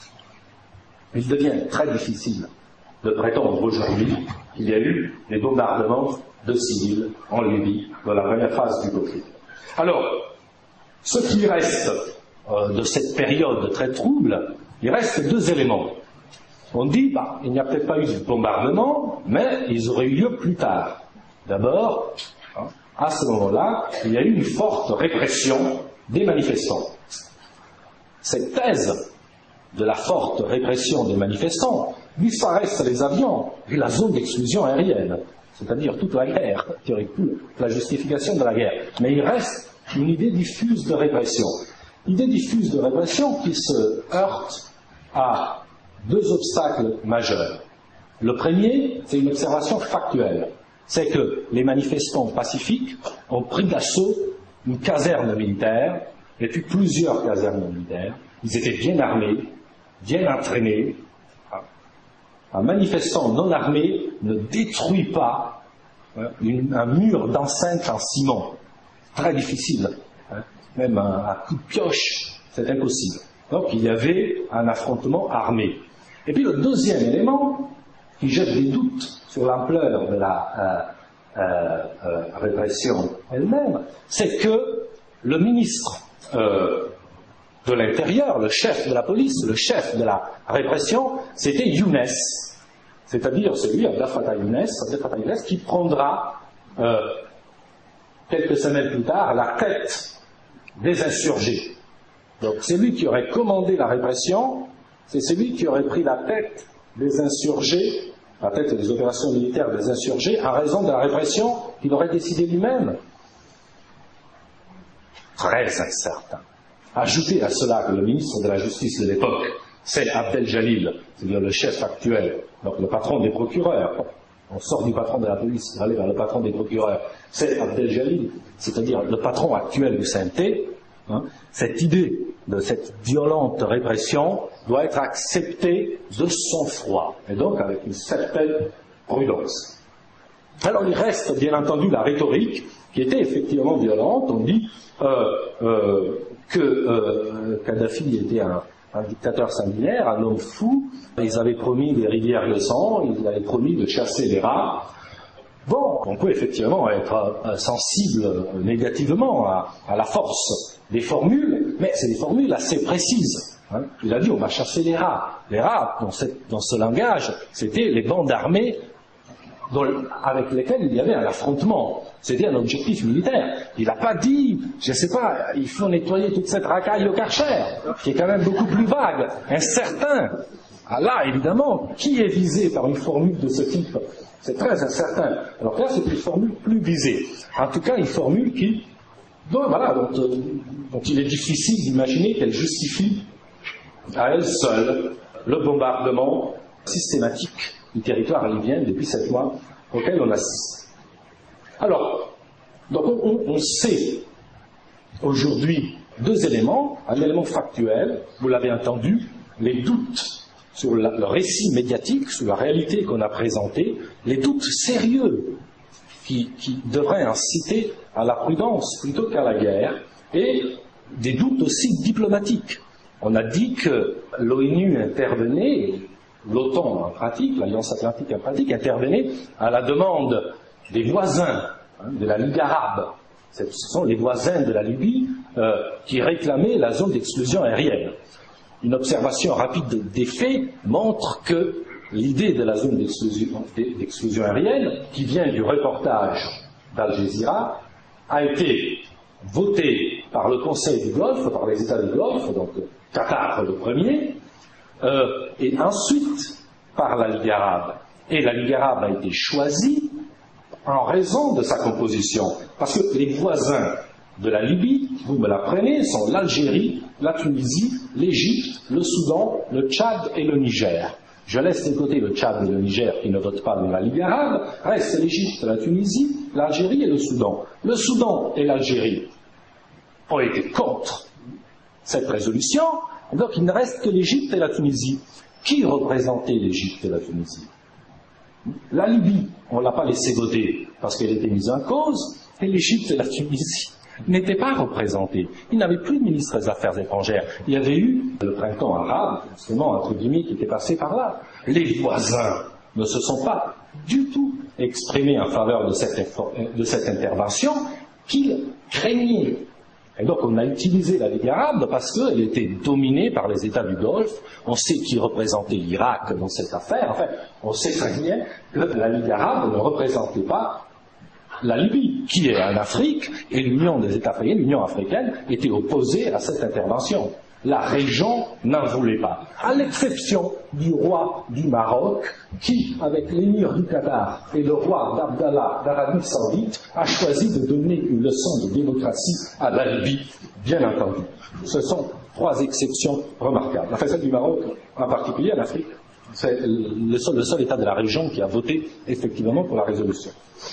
il devient très difficile de prétendre aujourd'hui qu'il y a eu des bombardements de civils en Libye dans la première phase du conflit. Alors, ce qui reste euh, de cette période très trouble, il reste deux éléments. On dit, bah, il n'y a peut-être pas eu de bombardement, mais ils auraient eu lieu plus tard. D'abord, hein, à ce moment-là, il y a eu une forte répression des manifestants. Cette thèse de la forte répression des manifestants, disparaissent les avions et la zone d'exclusion aérienne, c'est-à-dire toute la guerre, qui aurait pu la justification de la guerre. Mais il reste une idée diffuse de répression. Idée diffuse de répression qui se heurte à deux obstacles majeurs. Le premier, c'est une observation factuelle. C'est que les manifestants pacifiques ont pris d'assaut une caserne militaire, et puis plusieurs casernes militaires. Ils étaient bien armés, bien entraînés. Un manifestant non armé ne détruit pas hein, une, un mur d'enceinte en ciment. Très difficile. Hein. Même un, un coup de pioche, c'est impossible. Donc il y avait un affrontement armé. Et puis le deuxième élément, qui jette des doutes sur l'ampleur de la euh, euh, euh, répression elle-même, c'est que le ministre euh, de l'Intérieur, le chef de la police, le chef de la répression, c'était Younes, c'est-à-dire celui, Abdel Fattah Younes, Abdel Fattah Younes, qui prendra euh, quelques semaines plus tard la tête des insurgés. Donc c'est lui qui aurait commandé la répression, c'est celui qui aurait pris la tête des insurgés, la tête des opérations militaires des insurgés, en raison de la répression qu'il aurait décidé lui-même. Très incertain. Ajoutez à cela que le ministre de la Justice de l'époque, c'est Abdel Jalil, c'est-à-dire le chef actuel, donc le patron des procureurs. On sort du patron de la police, on va aller vers le patron des procureurs. C'est Abdel Jalil, c'est-à-dire le patron actuel du C N T. Hein, cette idée de cette violente répression doit être acceptée de sang-froid, et donc avec une certaine prudence. Alors il reste bien entendu la rhétorique, qui était effectivement violente. On dit euh, euh, que euh, Kadhafi était un, un dictateur sanguinaire, un homme fou. Ils avaient promis des rivières de sang, ils avaient promis de chasser les rats. Bon, on peut effectivement être euh, sensible euh, négativement à, à la force des formules, mais c'est des formules assez précises. Hein. Il a dit on va chasser les rats. Les rats, dans, cette, dans ce langage, c'était les bandes armées dont, avec lesquelles il y avait un affrontement. C'était un objectif militaire. Il n'a pas dit, je ne sais pas, il faut nettoyer toute cette racaille au Karcher, qui est quand même beaucoup plus vague, incertain. Ah là, évidemment, qui est visé par une formule de ce type? C'est très incertain. Alors là, c'est une formule plus visée. En tout cas, une formule qui, dont, voilà, dont, euh, dont il est difficile d'imaginer qu'elle justifie à elle seule le bombardement systématique du territoire libyen depuis sept mois auquel on assiste. Alors, donc on, on sait aujourd'hui deux éléments, un élément factuel, vous l'avez entendu, les doutes sur la, le récit médiatique, sur la réalité qu'on a présentée, les doutes sérieux qui, qui devraient inciter à la prudence plutôt qu'à la guerre, et des doutes aussi diplomatiques. On a dit que l'ONU intervenait, l'OTAN en pratique, l'Alliance Atlantique en pratique, intervenait à la demande des voisins hein, de la Ligue arabe Ce sont les voisins de la Libye euh, qui réclamaient la zone d'exclusion aérienne. Une observation rapide des faits montre que l'idée de la zone d'exclusion, d'exclusion aérienne, qui vient du reportage d'Al Jazeera, a été votée par le Conseil du Golfe, par les États du Golfe, donc Qatar le premier, euh, et ensuite par la Ligue arabe. Et la Ligue arabe a été choisie en raison de sa composition, parce que les voisins de la Libye, vous me l'apprenez, sont l'Algérie, la Tunisie, l'Égypte, le Soudan, le Tchad et le Niger. Je laisse de côté le Tchad et le Niger qui ne votent pas dans la Ligue arabe, reste l'Égypte, la Tunisie, l'Algérie et le Soudan. Le Soudan et l'Algérie ont été contre cette résolution, donc il ne reste que l'Égypte et la Tunisie. Qui représentait l'Égypte et la Tunisie? La Libye, on ne l'a pas laissé voter parce qu'elle était mise en cause, et l'Égypte et la Tunisie n'étaient pas représentés. Il n'avait plus de ministre des Affaires étrangères. Il y avait eu le printemps arabe, justement, entre guillemets, qui était passé par là. Les voisins ne se sont pas du tout exprimés en faveur de cette, de cette intervention qu'ils craignaient. Et donc on a utilisé la Ligue arabe parce qu'elle était dominée par les États du Golfe. On sait qui représentait l'Irak dans cette affaire. Enfin, on sait très bien que la Ligue arabe ne représentait pas la Libye, qui est en Afrique, et l'Union des États africains, l'Union africaine, était opposée à cette intervention. La région n'en voulait pas, à l'exception du roi du Maroc, qui, avec l'émir du Qatar et le roi d'Abdallah d'Arabie Saoudite, a choisi de donner une leçon de démocratie à la Libye, bien entendu. Ce sont trois exceptions remarquables. Enfin, celle du Maroc, en particulier en Afrique. C'est le seul, le seul État de la région qui a voté effectivement pour la résolution.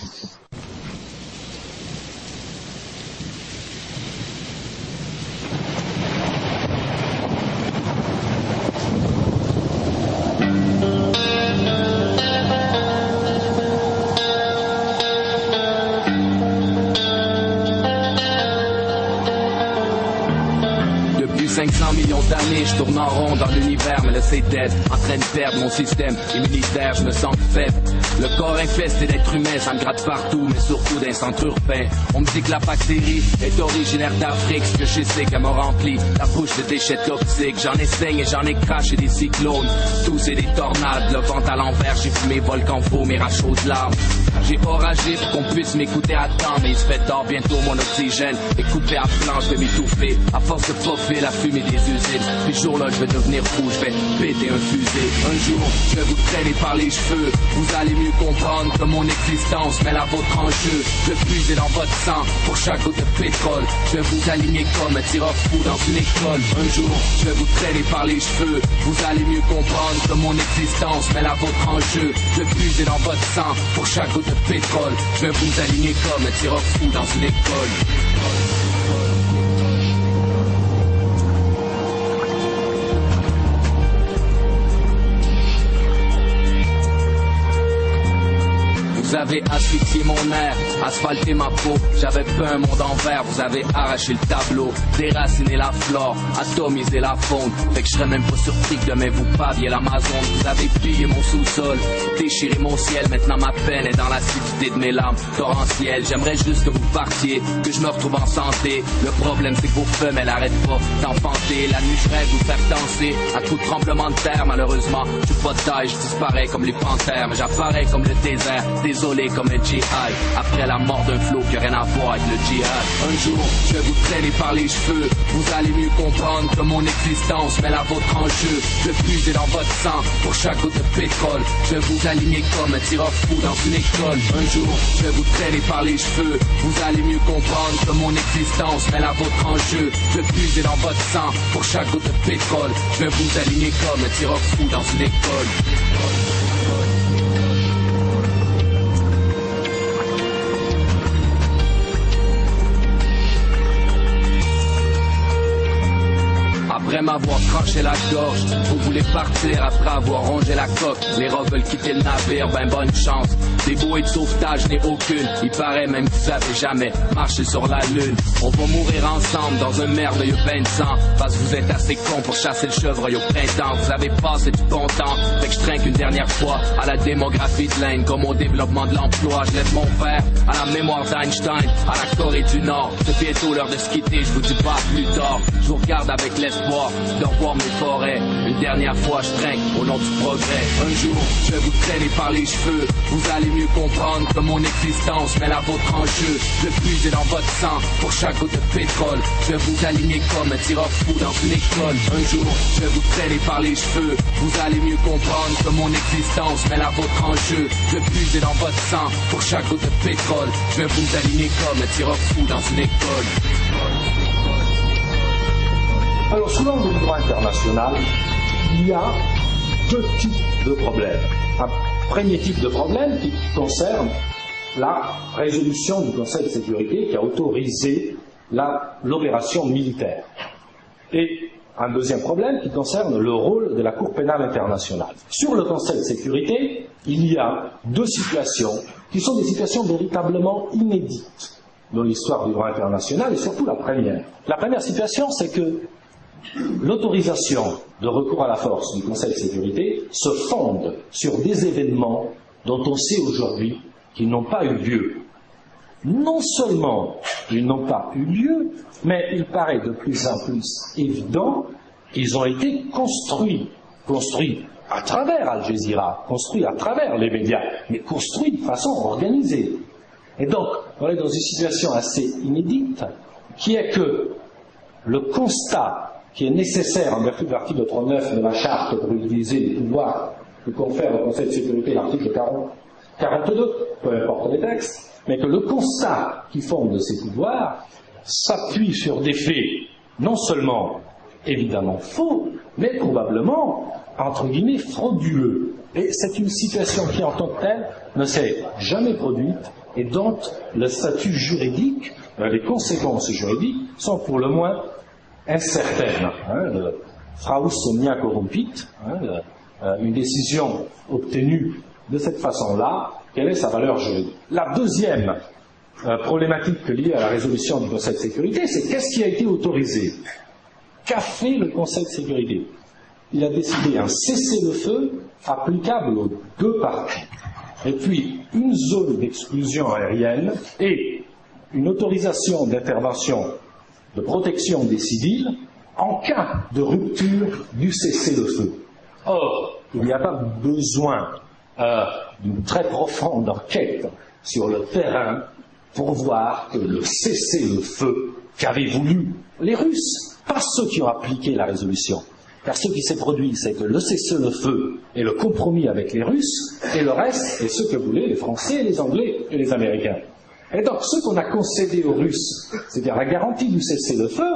cinq cents millions d'années, je tourne en rond dans l'univers, mais là c'est dead, en train de perdre mon système immunitaire, je me sens faible. Le corps infesté d'êtres humains, ça me gratte partout, mais surtout d'un centre urbain. On me dit que la bactérie est originaire d'Afrique, ce que je sais qu'elle m'a rempli la bouche de déchets toxiques. J'en ai saigné et j'en ai craché des cyclones, tous c'est des tornades, le vent à l'envers, j'ai fumé volcan faux, mes rachauds de larmes. J'ai oragé pour qu'on puisse m'écouter à temps, mais il se fait tard, bientôt mon oxygène est coupé à plan, je vais m'étouffer, à force de poffer la fumée des usines. Puis ce jour-là, je vais devenir fou, je vais péter un fusée. Un jour, je vais vous traîner par les cheveux, vous allez mieux comprendre que mon existence met la vôtre en jeu. Je vais puiser dans votre sang pour chaque goutte de pétrole, je vais vous aligner comme un tireur fou dans une école. Un jour, je vais vous traîner par les cheveux, vous allez mieux comprendre que mon existence met la vôtre en jeu. Je vais puiser dans votre sang pour chaque goutte de pétrole, je vais vous aligner comme un tireur fou dans une école. Vous avez asphyxié mon air, asphalté ma peau, j'avais peint un monde en verre, vous avez arraché le tableau, déraciné la flore, atomisé la faune, fait que je serais même pas surpris que demain vous paviez l'Amazon. Vous avez pillé mon sous-sol, déchiré mon ciel, maintenant ma peine est dans l'acidité de mes larmes torrentielles. J'aimerais juste que vous partiez, que je me retrouve en santé. Le problème c'est que vos femelles n'arrêtent pas d'enfanter. La nuit je rêve vous faire danser à coups de tremblement de terre. Malheureusement, je suis pas de taille, je disparais comme les panthères, mais j'apparais comme le désert. Désolé comme un G I, après la mort d'un flot qui n'a rien à voir avec le djihad. Un jour, je vais vous traîner par les cheveux, vous allez mieux comprendre que mon existence met la vôtre en jeu. Je vais puiser dans votre sang pour chaque goutte de pétrole, je vais vous aligner comme un tireur fou dans une école. Un jour, je vais vous traîner par les cheveux, vous allez mieux comprendre que mon existence met la vôtre en jeu. Je vais puiser dans votre sang pour chaque goutte de pétrole, je vais vous aligner comme un tireur fou dans une école. après m'avoir tranché la gorge. Vous voulez partir après avoir rongé la coque. Les rats veulent quitter le navire, ben bonne chance. Des bouées de sauvetage n'est aucune. Il paraît même que vous avez jamais marché sur la lune. On va mourir ensemble dans un merveilleux bain de sang. Parce que vous êtes assez cons pour chasser le chevreuil au printemps. Vous avez passé du bon temps, fait que je trinque une dernière fois à la démographie de l'Inde comme au développement de l'emploi. Je lève mon verre à la mémoire d'Einstein, à la Corée du Nord. C'est bientôt l'heure de se quitter, je vous dis pas plus tard. Je vous regarde avec l'espoir de revoir mes forêts. Une dernière fois je trinque au nom du progrès. Un jour je vais vous traîner par les cheveux. Vous allez mieux comprendre que mon existence met la vôtre en jeu. Je vais puiser dans votre sang pour chaque goutte de pétrole. Je vais vous aligner comme un tireur fou dans une école. Un jour je vais vous traîner par les cheveux. Vous allez mieux comprendre que mon existence met la vôtre en jeu. Je vais puiser dans votre sang pour chaque goutte de pétrole. Je vais vous aligner comme un tireur fou dans une école. Alors, selon le droit international, il y a deux types de problèmes. Un premier type de problème qui concerne la résolution du Conseil de sécurité qui a autorisé la, l'opération militaire. Et un deuxième problème qui concerne le rôle de la Cour pénale internationale. Sur le Conseil de sécurité, il y a deux situations qui sont des situations véritablement inédites dans l'histoire du droit international, et surtout la première. La première situation, c'est que l'autorisation de recours à la force du Conseil de sécurité se fonde sur des événements dont on sait aujourd'hui qu'ils n'ont pas eu lieu. Non seulement ils n'ont pas eu lieu, mais il paraît de plus en plus évident qu'ils ont été construits, construits à travers Al Jazeera, construits à travers les médias, mais construits de façon organisée. Et donc, on est dans une situation assez inédite, qui est que le constat qui est nécessaire en vertu de l'article trente-neuf de la Charte pour utiliser les pouvoirs que confère au Conseil de sécurité l'article quarante, quarante-deux, peu importe les textes, mais que le constat qui fonde ces pouvoirs s'appuie sur des faits non seulement évidemment faux, mais probablement, entre guillemets, frauduleux. Et c'est une situation qui, en tant que telle, ne s'est jamais produite et dont le statut juridique, les conséquences juridiques sont pour le moins incertaines. Hein, le Fraus omnia corrompit, hein, le, une décision obtenue de cette façon-là, quelle est sa valeur juridique? La deuxième euh, problématique liée à la résolution du Conseil de sécurité, c'est qu'est-ce qui a été autorisé? Qu'a fait le Conseil de sécurité? Il a décidé un cessez-le-feu applicable aux deux parties, et puis une zone d'exclusion aérienne et une autorisation d'intervention de protection des civils en cas de rupture du cessez-le-feu. Or, il n'y a pas besoin euh, d'une très profonde enquête sur le terrain pour voir que le cessez-le-feu qu'avaient voulu les Russes, pas ceux qui ont appliqué la résolution, car ce qui s'est produit, c'est que le cessez-le-feu est le compromis avec les Russes, et le reste est ce que voulaient les Français, les Anglais et les Américains. Et donc, ce qu'on a concédé aux Russes, c'est-à-dire la garantie du cessez-le-feu,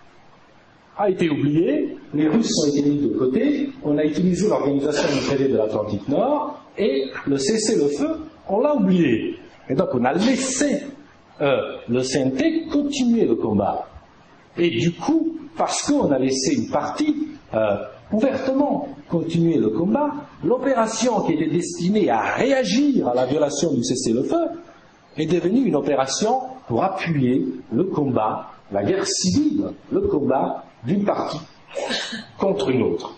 a été oublié, les Russes ont été mis de côté, on a utilisé l'organisation du traité de l'Atlantique Nord, et le cessez-le-feu, on l'a oublié. Et donc, on a laissé euh, le C N T continuer le combat. Et du coup, parce qu'on a laissé une partie euh, ouvertement continuer le combat, l'opération qui était destinée à réagir à la violation du cessez-le-feu est devenue une opération pour appuyer le combat, la guerre civile, le combat d'une partie contre une autre.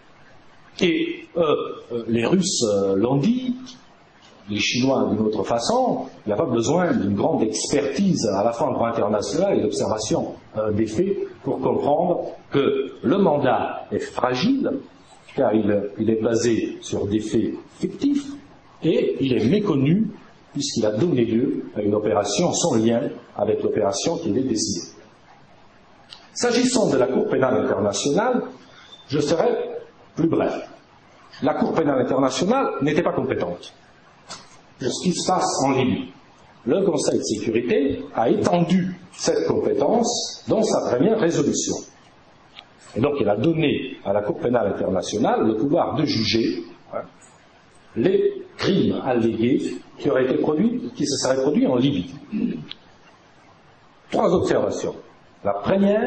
Et euh, euh, les Russes euh, l'ont dit, les Chinois d'une autre façon, il n'y a pas besoin d'une grande expertise à la fois en droit international et d'observation euh, des faits pour comprendre que le mandat est fragile, car il, il est basé sur des faits fictifs, et il est méconnu puisqu'il a donné lieu à une opération sans lien avec l'opération qui était décidée. S'agissant de la Cour pénale internationale, je serai plus bref. La Cour pénale internationale n'était pas compétente pour ce qui se passe en Libye. Le Conseil de sécurité a étendu cette compétence dans sa première résolution. Et donc il a donné à la Cour pénale internationale le pouvoir de juger hein, les crimes allégués qui auraient été produits, qui se seraient produits en Libye. Trois observations. La première,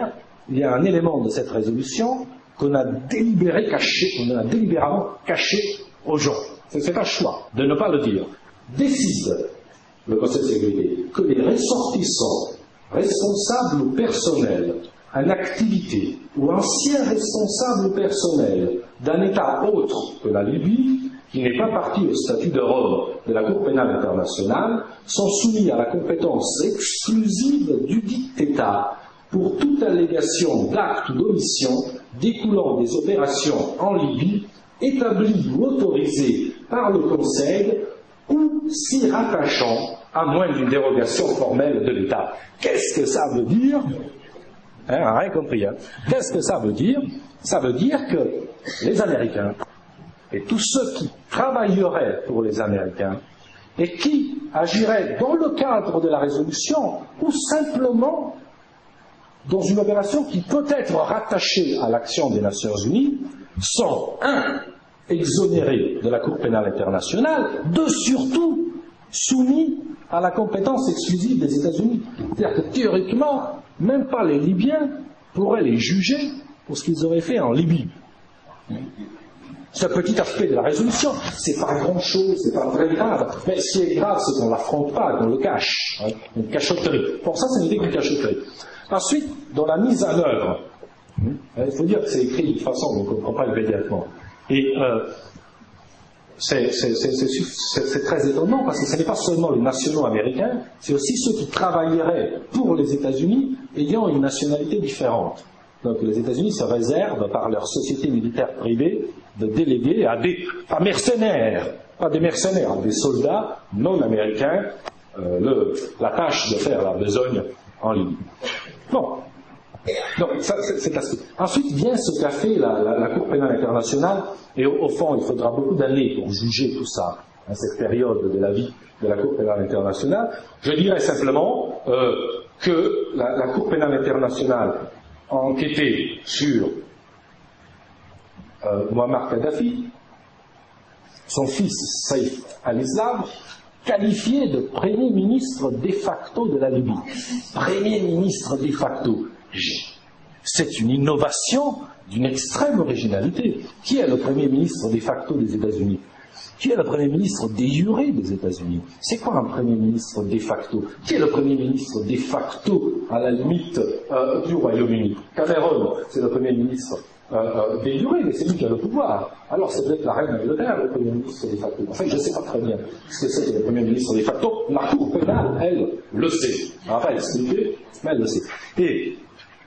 il y a un élément de cette résolution qu'on a délibéré caché, qu'on a délibérément caché aux gens. C'est un choix de ne pas le dire. Décide le Conseil de sécurité que les ressortissants, responsables ou personnels en activité ou anciens responsables personnels d'un État autre que la Libye, qui n'est pas partie au statut de Rome de la Cour pénale internationale, sont soumis à la compétence exclusive du dit État pour toute allégation d'acte ou d'omission découlant des opérations en Libye établies ou autorisées par le Conseil ou s'y rattachant à moins d'une dérogation formelle de l'État. Qu'est-ce que ça veut dire? Hein, rien compris. Hein. Qu'est-ce que ça veut dire? Ça veut dire que les Américains et tous ceux qui travailleraient pour les Américains et qui agiraient dans le cadre de la résolution ou simplement dans une opération qui peut être rattachée à l'action des Nations Unies sont, un, exonérés de la Cour pénale internationale, deux, surtout, soumis à la compétence exclusive des États-Unis. C'est-à-dire que théoriquement, même pas les Libyens pourraient les juger pour ce qu'ils auraient fait en Libye. Ce petit aspect de la résolution, c'est pas grand-chose, c'est pas très grave, mais ce qui est grave, c'est qu'on l'affronte pas, qu'on le cache, hein, une cachotterie. Pour ça, ce n'était qu'une cachotterie. Ensuite, dans la mise en œuvre, il faut dire que c'est écrit de façon qu'on ne comprend pas immédiatement. Et euh, c'est très étonnant parce que ce n'est pas seulement les nationaux américains, c'est aussi ceux qui travailleraient pour les États-Unis ayant une nationalité différente. Donc les États-Unis se réservent par leur société militaire privée de déléguer à des, pas mercenaires, pas des mercenaires, à des soldats non américains euh, le, la tâche de faire la besogne en Libye. Bon. Donc, ça, c'est l'aspect. Ensuite vient ce qu'a fait la, la, la Cour pénale internationale, et au, au fond, il faudra beaucoup d'années pour juger tout ça, à cette période de la vie de la Cour pénale internationale. Je dirais simplement euh, que la, la Cour pénale internationale a enquêté sur euh, Muammar Kadhafi, son fils Saïf al-Islam, qualifié de Premier ministre de facto de la Libye. Premier ministre de facto. C'est une innovation d'une extrême originalité. Qui est le Premier ministre de facto des États-Unis? Qui est le Premier ministre de jure des États-Unis? C'est quoi un Premier ministre de facto? Qui est le Premier ministre de facto, à la limite, euh, du Royaume-Uni? Cameron, c'est le Premier ministre euh, euh, de jure, mais c'est lui qui a le pouvoir. Alors c'est peut-être la reine d'Angleterre, le Premier ministre de facto. En fait, je ne sais pas très bien ce que c'est que le Premier ministre de facto. La Cour pénale, elle, le sait. Elle n'a pas expliqué, mais elle le sait. Et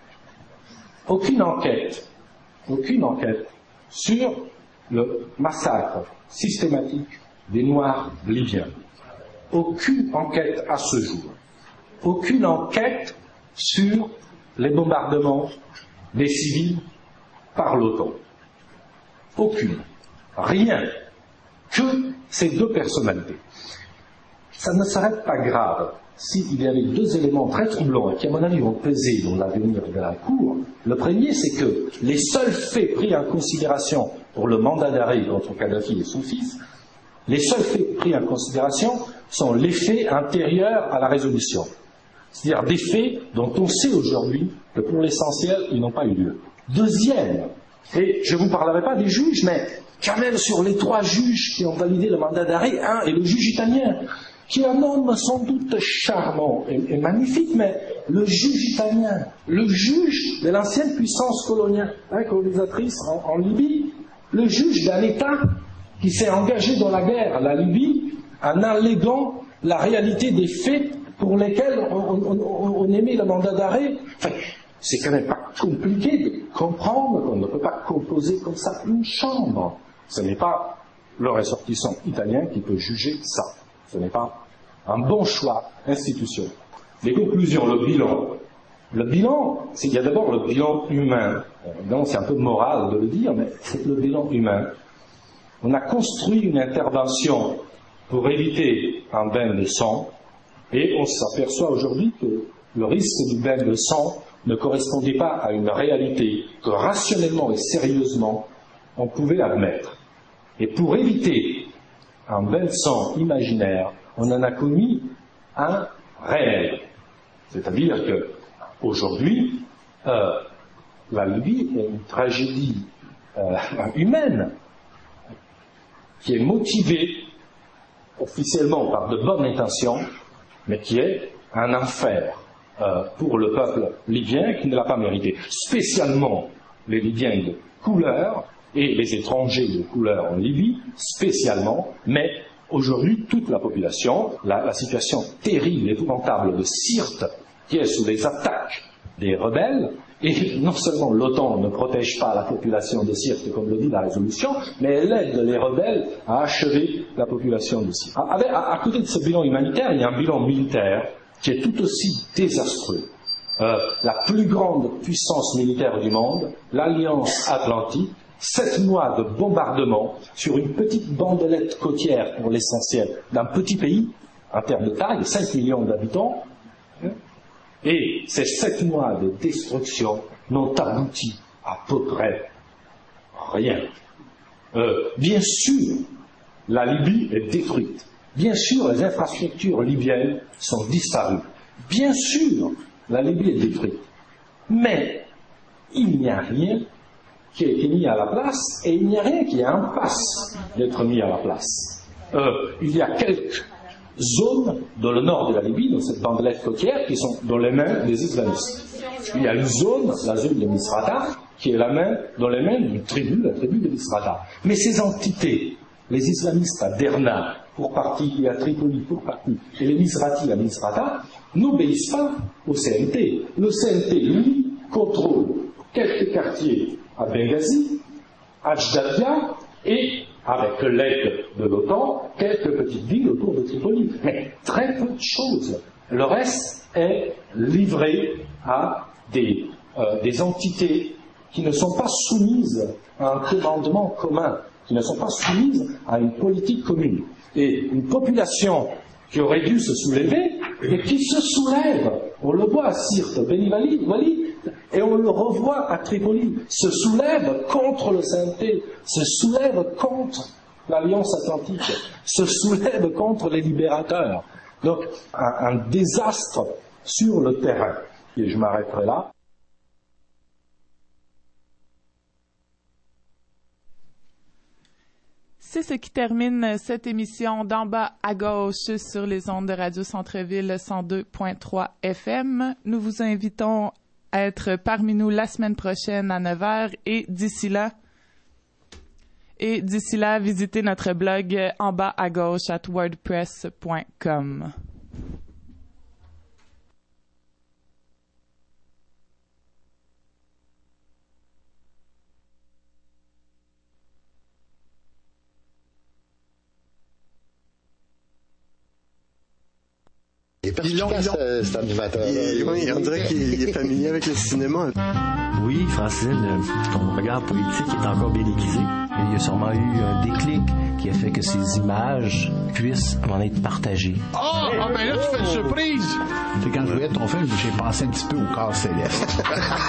aucune enquête, aucune enquête sur le massacre systématique des Noirs libyens. Aucune enquête à ce jour. Aucune enquête sur les bombardements des civils par l'OTAN. Aucune. Rien. Que ces deux personnalités. Ça ne serait pas grave s'il y avait deux éléments très troublants et qui, à mon avis, vont peser dans l'avenir de la Cour. Le premier, c'est que les seuls faits pris en considération pour le mandat d'arrêt contre Kadhafi et son fils, les seuls faits pris en considération sont les faits antérieurs à la résolution. C'est-à-dire des faits dont on sait aujourd'hui que pour l'essentiel, ils n'ont pas eu lieu. Deuxième, et je ne vous parlerai pas des juges, mais quand même sur les trois juges qui ont validé le mandat d'arrêt, un est le juge italien, qui est un homme sans doute charmant et, et magnifique, mais le juge italien, le juge de l'ancienne puissance coloniale, hein, colonisatrice en, en Libye, le juge d'un État qui s'est engagé dans la guerre, la Libye, en alléguant la réalité des faits pour lesquels on, on, on, on émet le mandat d'arrêt. Enfin, c'est quand même pas compliqué de comprendre qu'on ne peut pas composer comme ça une chambre. Ce n'est pas le ressortissant italien qui peut juger ça. Ce n'est pas un bon choix institutionnel. Les conclusions, le bilan. Le bilan, c'est, il y a d'abord le bilan humain. Donc c'est un peu moral de le dire, mais c'est le bilan humain. On a construit une intervention pour éviter un bain de sang, et on s'aperçoit aujourd'hui que le risque du bain de sang ne correspondait pas à une réalité que rationnellement et sérieusement on pouvait admettre. Et pour éviter un bain de sang imaginaire, on en a commis un réel. C'est-à-dire que aujourd'hui, euh, la Libye est une tragédie euh, humaine qui est motivée officiellement par de bonnes intentions, mais qui est un enfer euh, pour le peuple libyen qui ne l'a pas mérité. Spécialement les Libyens de couleur et les étrangers de couleur en Libye, spécialement, mais aujourd'hui toute la population, la, la situation terrible, épouvantable de Sirte, qui est sous les attaques des rebelles, et non seulement l'OTAN ne protège pas la population de Sirte, comme le dit la résolution, mais elle aide les rebelles à achever la population de Sirte. À, à, à côté de ce bilan humanitaire, il y a un bilan militaire qui est tout aussi désastreux. Euh, la plus grande puissance militaire du monde, l'Alliance Atlantique, sept mois de bombardement sur une petite bandelette côtière pour l'essentiel d'un petit pays, en termes de taille, cinq millions d'habitants, et ces sept mois de destruction n'ont abouti à peu près rien. Euh, bien sûr, la Libye est détruite. Bien sûr, les infrastructures libyennes sont disparues. Bien sûr, la Libye est détruite. Mais il n'y a rien qui a été mis à la place, et il n'y a rien qui est en passe d'être mis à la place. Euh, il y a quelques zones dans le nord de la Libye, dans cette bandelette côtière, qui sont dans les mains des islamistes. Il y a une zone, la zone de Misrata, qui est la main, dans les mains d'une tribu, la tribu de Misrata. Mais ces entités, les islamistes à Derna, pour partie, et à Tripoli, pour partie, et les Misrati à Misrata, n'obéissent pas au C N T. Le C N T, lui, contrôle quelques quartiers à Benghazi, à Jdatia, et avec l'aide de l'OTAN, quelques petites villes autour de Tripoli. Mais très peu de choses. Le reste est livré à des, euh, des entités qui ne sont pas soumises à un commandement commun, qui ne sont pas soumises à une politique commune. Et une population qui aurait dû se soulever, et qui se soulève, on le voit à Sirte, Beni Wali, Wali, et on le revoit à Tripoli, se soulève contre le C N T, se soulève contre l'Alliance Atlantique, se soulève contre les libérateurs. Donc, un, un désastre sur le terrain. Et je m'arrêterai là. C'est ce qui termine cette émission d'en bas à gauche sur les ondes de Radio Centre-Ville cent deux point trois F M. Nous vous invitons à être parmi nous la semaine prochaine à neuf heures et d'ici là, et d'ici là, visitez notre blog en bas à gauche at wordpress point com. Il est perspicace, euh, cet animateur. Il, oui, on dirait qu'il est familier avec le cinéma. Oui, Francine, ton regard politique est encore bien aiguisé. Il y a sûrement eu un déclic qui a fait que ces images puissent en être partagées. Oh, hey, ah ben là, tu fais une surprise! C'est quand je voyais ton film, j'ai pensé un petit peu au corps céleste.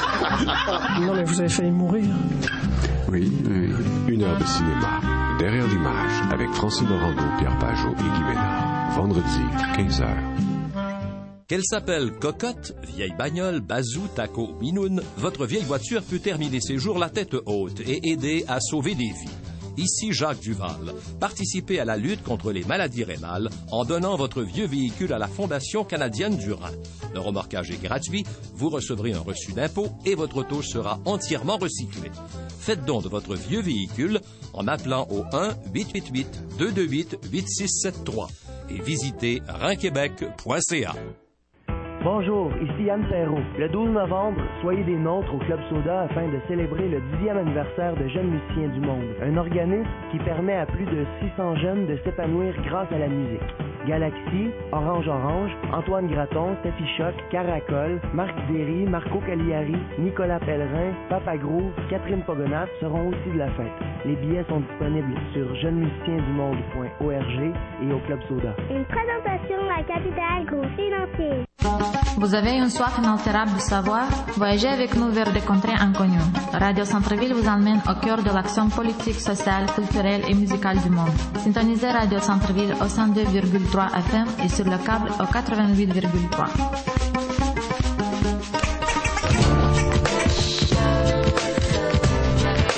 Non, mais vous avez failli mourir. Oui, oui. Une heure de cinéma. Derrière l'image, avec Francine Orando, Pierre Pajot et Guy Ménard. Vendredi, quinze heures. Qu'elle s'appelle Cocotte, vieille bagnole, bazou, taco, minoune, votre vieille voiture peut terminer ses jours la tête haute et aider à sauver des vies. Ici Jacques Duval. Participez à la lutte contre les maladies rénales en donnant votre vieux véhicule à la Fondation canadienne du Rhin. Le remorquage est gratuit, vous recevrez un reçu d'impôt et votre auto sera entièrement recyclée. Faites don de votre vieux véhicule en appelant au un huit huit huit deux deux huit huit six sept trois et visitez rhin québec point c a. Bonjour, ici Yann Perrault. Le douze novembre, soyez des nôtres au Club Soda afin de célébrer le dixième anniversaire de Jeunes Musiciens du Monde, un organisme qui permet à plus de six cents jeunes de s'épanouir grâce à la musique. Galaxy, Orange Orange, Antoine Graton, Steffi Choc, Caracol, Marc Derry, Marco Cagliari, Nicolas Pellerin, Papa Groove, Catherine Pogonat seront aussi de la fête. Les billets sont disponibles sur jeunes musiciens du monde point org et au Club Soda. Une présentation à Capital Groupe Financier. Vous avez une soif inaltérable de savoir? Voyagez avec nous vers des contrées inconnues. Radio Centre-Ville vous emmène au cœur de l'action politique, sociale, culturelle et musicale du monde. Syntonisez Radio Centre-Ville au cent deux virgule trois F M et sur le câble au quatre-vingt-huit virgule trois.